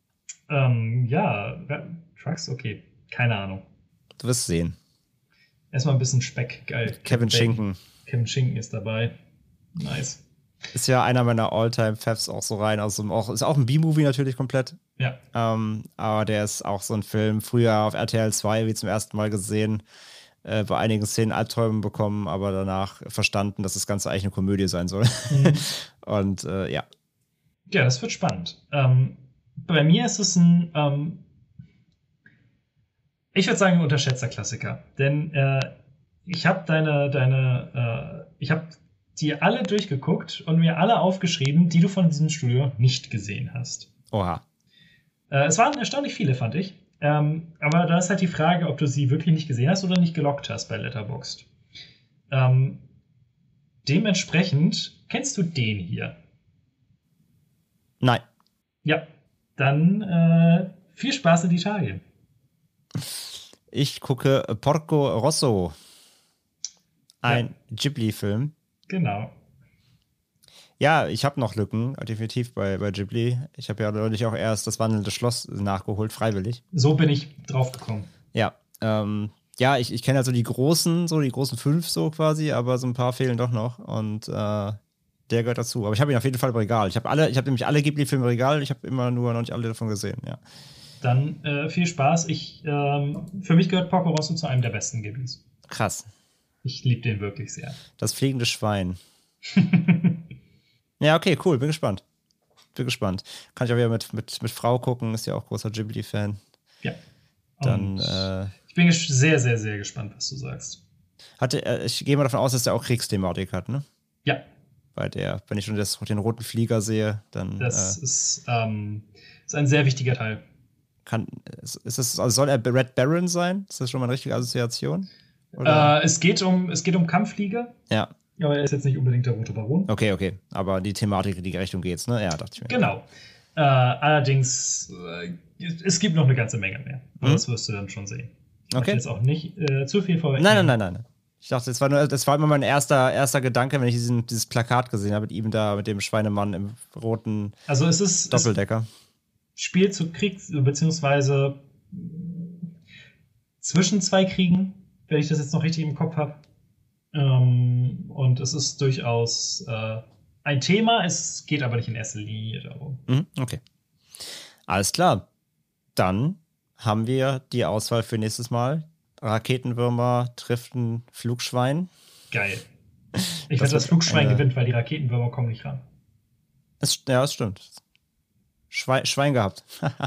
Trucks, okay. Keine Ahnung. Du wirst sehen. Erstmal ein bisschen Speck. Geil. Kevin Schinken. Kevin Schinken ist dabei. Nice. Ist ja einer meiner All-Time-Favs auch so rein. Ist auch ein B-Movie natürlich komplett. Ja. Aber der ist auch so ein Film. Früher auf RTL 2 wie zum ersten Mal gesehen. Bei einigen Szenen Albträume bekommen, aber danach verstanden, dass das Ganze eigentlich eine Komödie sein soll. Und ja. Ja, das wird spannend. Bei mir ist es ich würde sagen, ein unterschätzter Klassiker. Denn ich habe ich habe die alle durchgeguckt und mir alle aufgeschrieben, die du von diesem Studio nicht gesehen hast. Oha. Es waren erstaunlich viele, fand ich. Aber da ist halt die Frage, ob du sie wirklich nicht gesehen hast oder nicht gelockt hast bei Letterboxd. Dementsprechend, kennst du den hier? Nein. Ja, dann viel Spaß in Italien. Ich gucke Porco Rosso. Ein Ghibli-Film. Genau. Ja, ich habe noch Lücken, definitiv bei Ghibli. Ich habe ja neulich auch erst das wandelnde Schloss nachgeholt, freiwillig. So bin ich drauf gekommen. Ja, ich kenne also die großen 5 so quasi, aber so ein paar fehlen doch noch und der gehört dazu. Aber ich habe ihn auf jeden Fall im Regal. Ich habe nämlich alle Ghibli-Filme im Regal, ich habe immer nur noch nicht alle davon gesehen, ja. Dann viel Spaß. Für mich gehört Porco Rosso zu einem der besten Ghiblis. Krass. Ich liebe den wirklich sehr. Das fliegende Schwein. Ja, okay, cool, bin gespannt. Kann ich auch wieder mit Frau gucken, ist ja auch großer Ghibli-Fan. Ja. Dann, ich bin sehr, sehr, sehr gespannt, was du sagst. Ich gehe mal davon aus, dass der auch Kriegsthematik hat, ne? Ja. Wenn ich schon den roten Flieger sehe, dann. Das ist ein sehr wichtiger Teil. Soll er Red Baron sein? Ist das schon mal eine richtige Assoziation? Es geht um Kampfflieger. Ja. Aber er ist jetzt nicht unbedingt der rote Baron. Okay. Aber die Thematik, in die Richtung geht's, ne? Ja, dachte ich mir. Genau. Allerdings, es gibt noch eine ganze Menge mehr. Das wirst du dann schon sehen. Ich möchte jetzt auch nicht zu viel vorweg. Nein. Ich dachte, das war immer mein erster Gedanke, wenn ich dieses Plakat gesehen habe mit ihm da, mit dem Schweinemann im roten also es ist, Doppeldecke. spielt zu Kriegs- beziehungsweise zwischen zwei Kriegen, wenn ich das jetzt noch richtig im Kopf habe. Und es ist durchaus ein Thema, es geht aber nicht in erster Linie darum. Okay. Alles klar. Dann haben wir die Auswahl für nächstes Mal. Raketenwürmer trifft ein Flugschwein. Geil. Ich wette, das Flugschwein gewinnt, weil die Raketenwürmer kommen nicht ran. Ja, das stimmt. Schwein gehabt.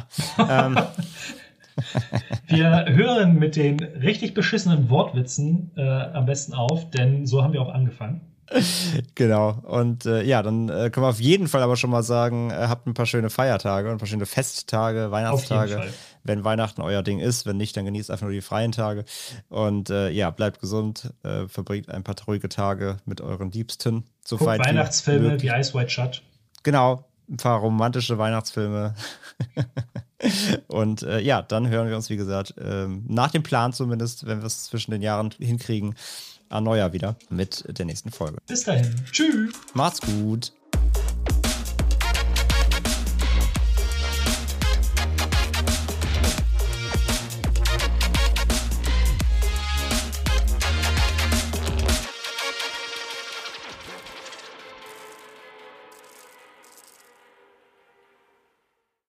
Wir hören mit den richtig beschissenen Wortwitzen am besten auf, denn so haben wir auch angefangen. Genau. Und dann können wir auf jeden Fall aber schon mal sagen, habt ein paar schöne Feiertage und ein paar schöne Festtage, Weihnachtstage. Auf jeden Fall. Wenn Weihnachten euer Ding ist, wenn nicht, dann genießt einfach nur die freien Tage. Und bleibt gesund, verbringt ein paar ruhige Tage mit euren Liebsten. Guckt Weihnachtsfilme wie Eyes Wide Shut. Genau, ein paar romantische Weihnachtsfilme. Und dann hören wir uns, wie gesagt, nach dem Plan zumindest, wenn wir es zwischen den Jahren hinkriegen, an Neujahr wieder mit der nächsten Folge. Bis dahin. Tschüss. Macht's gut.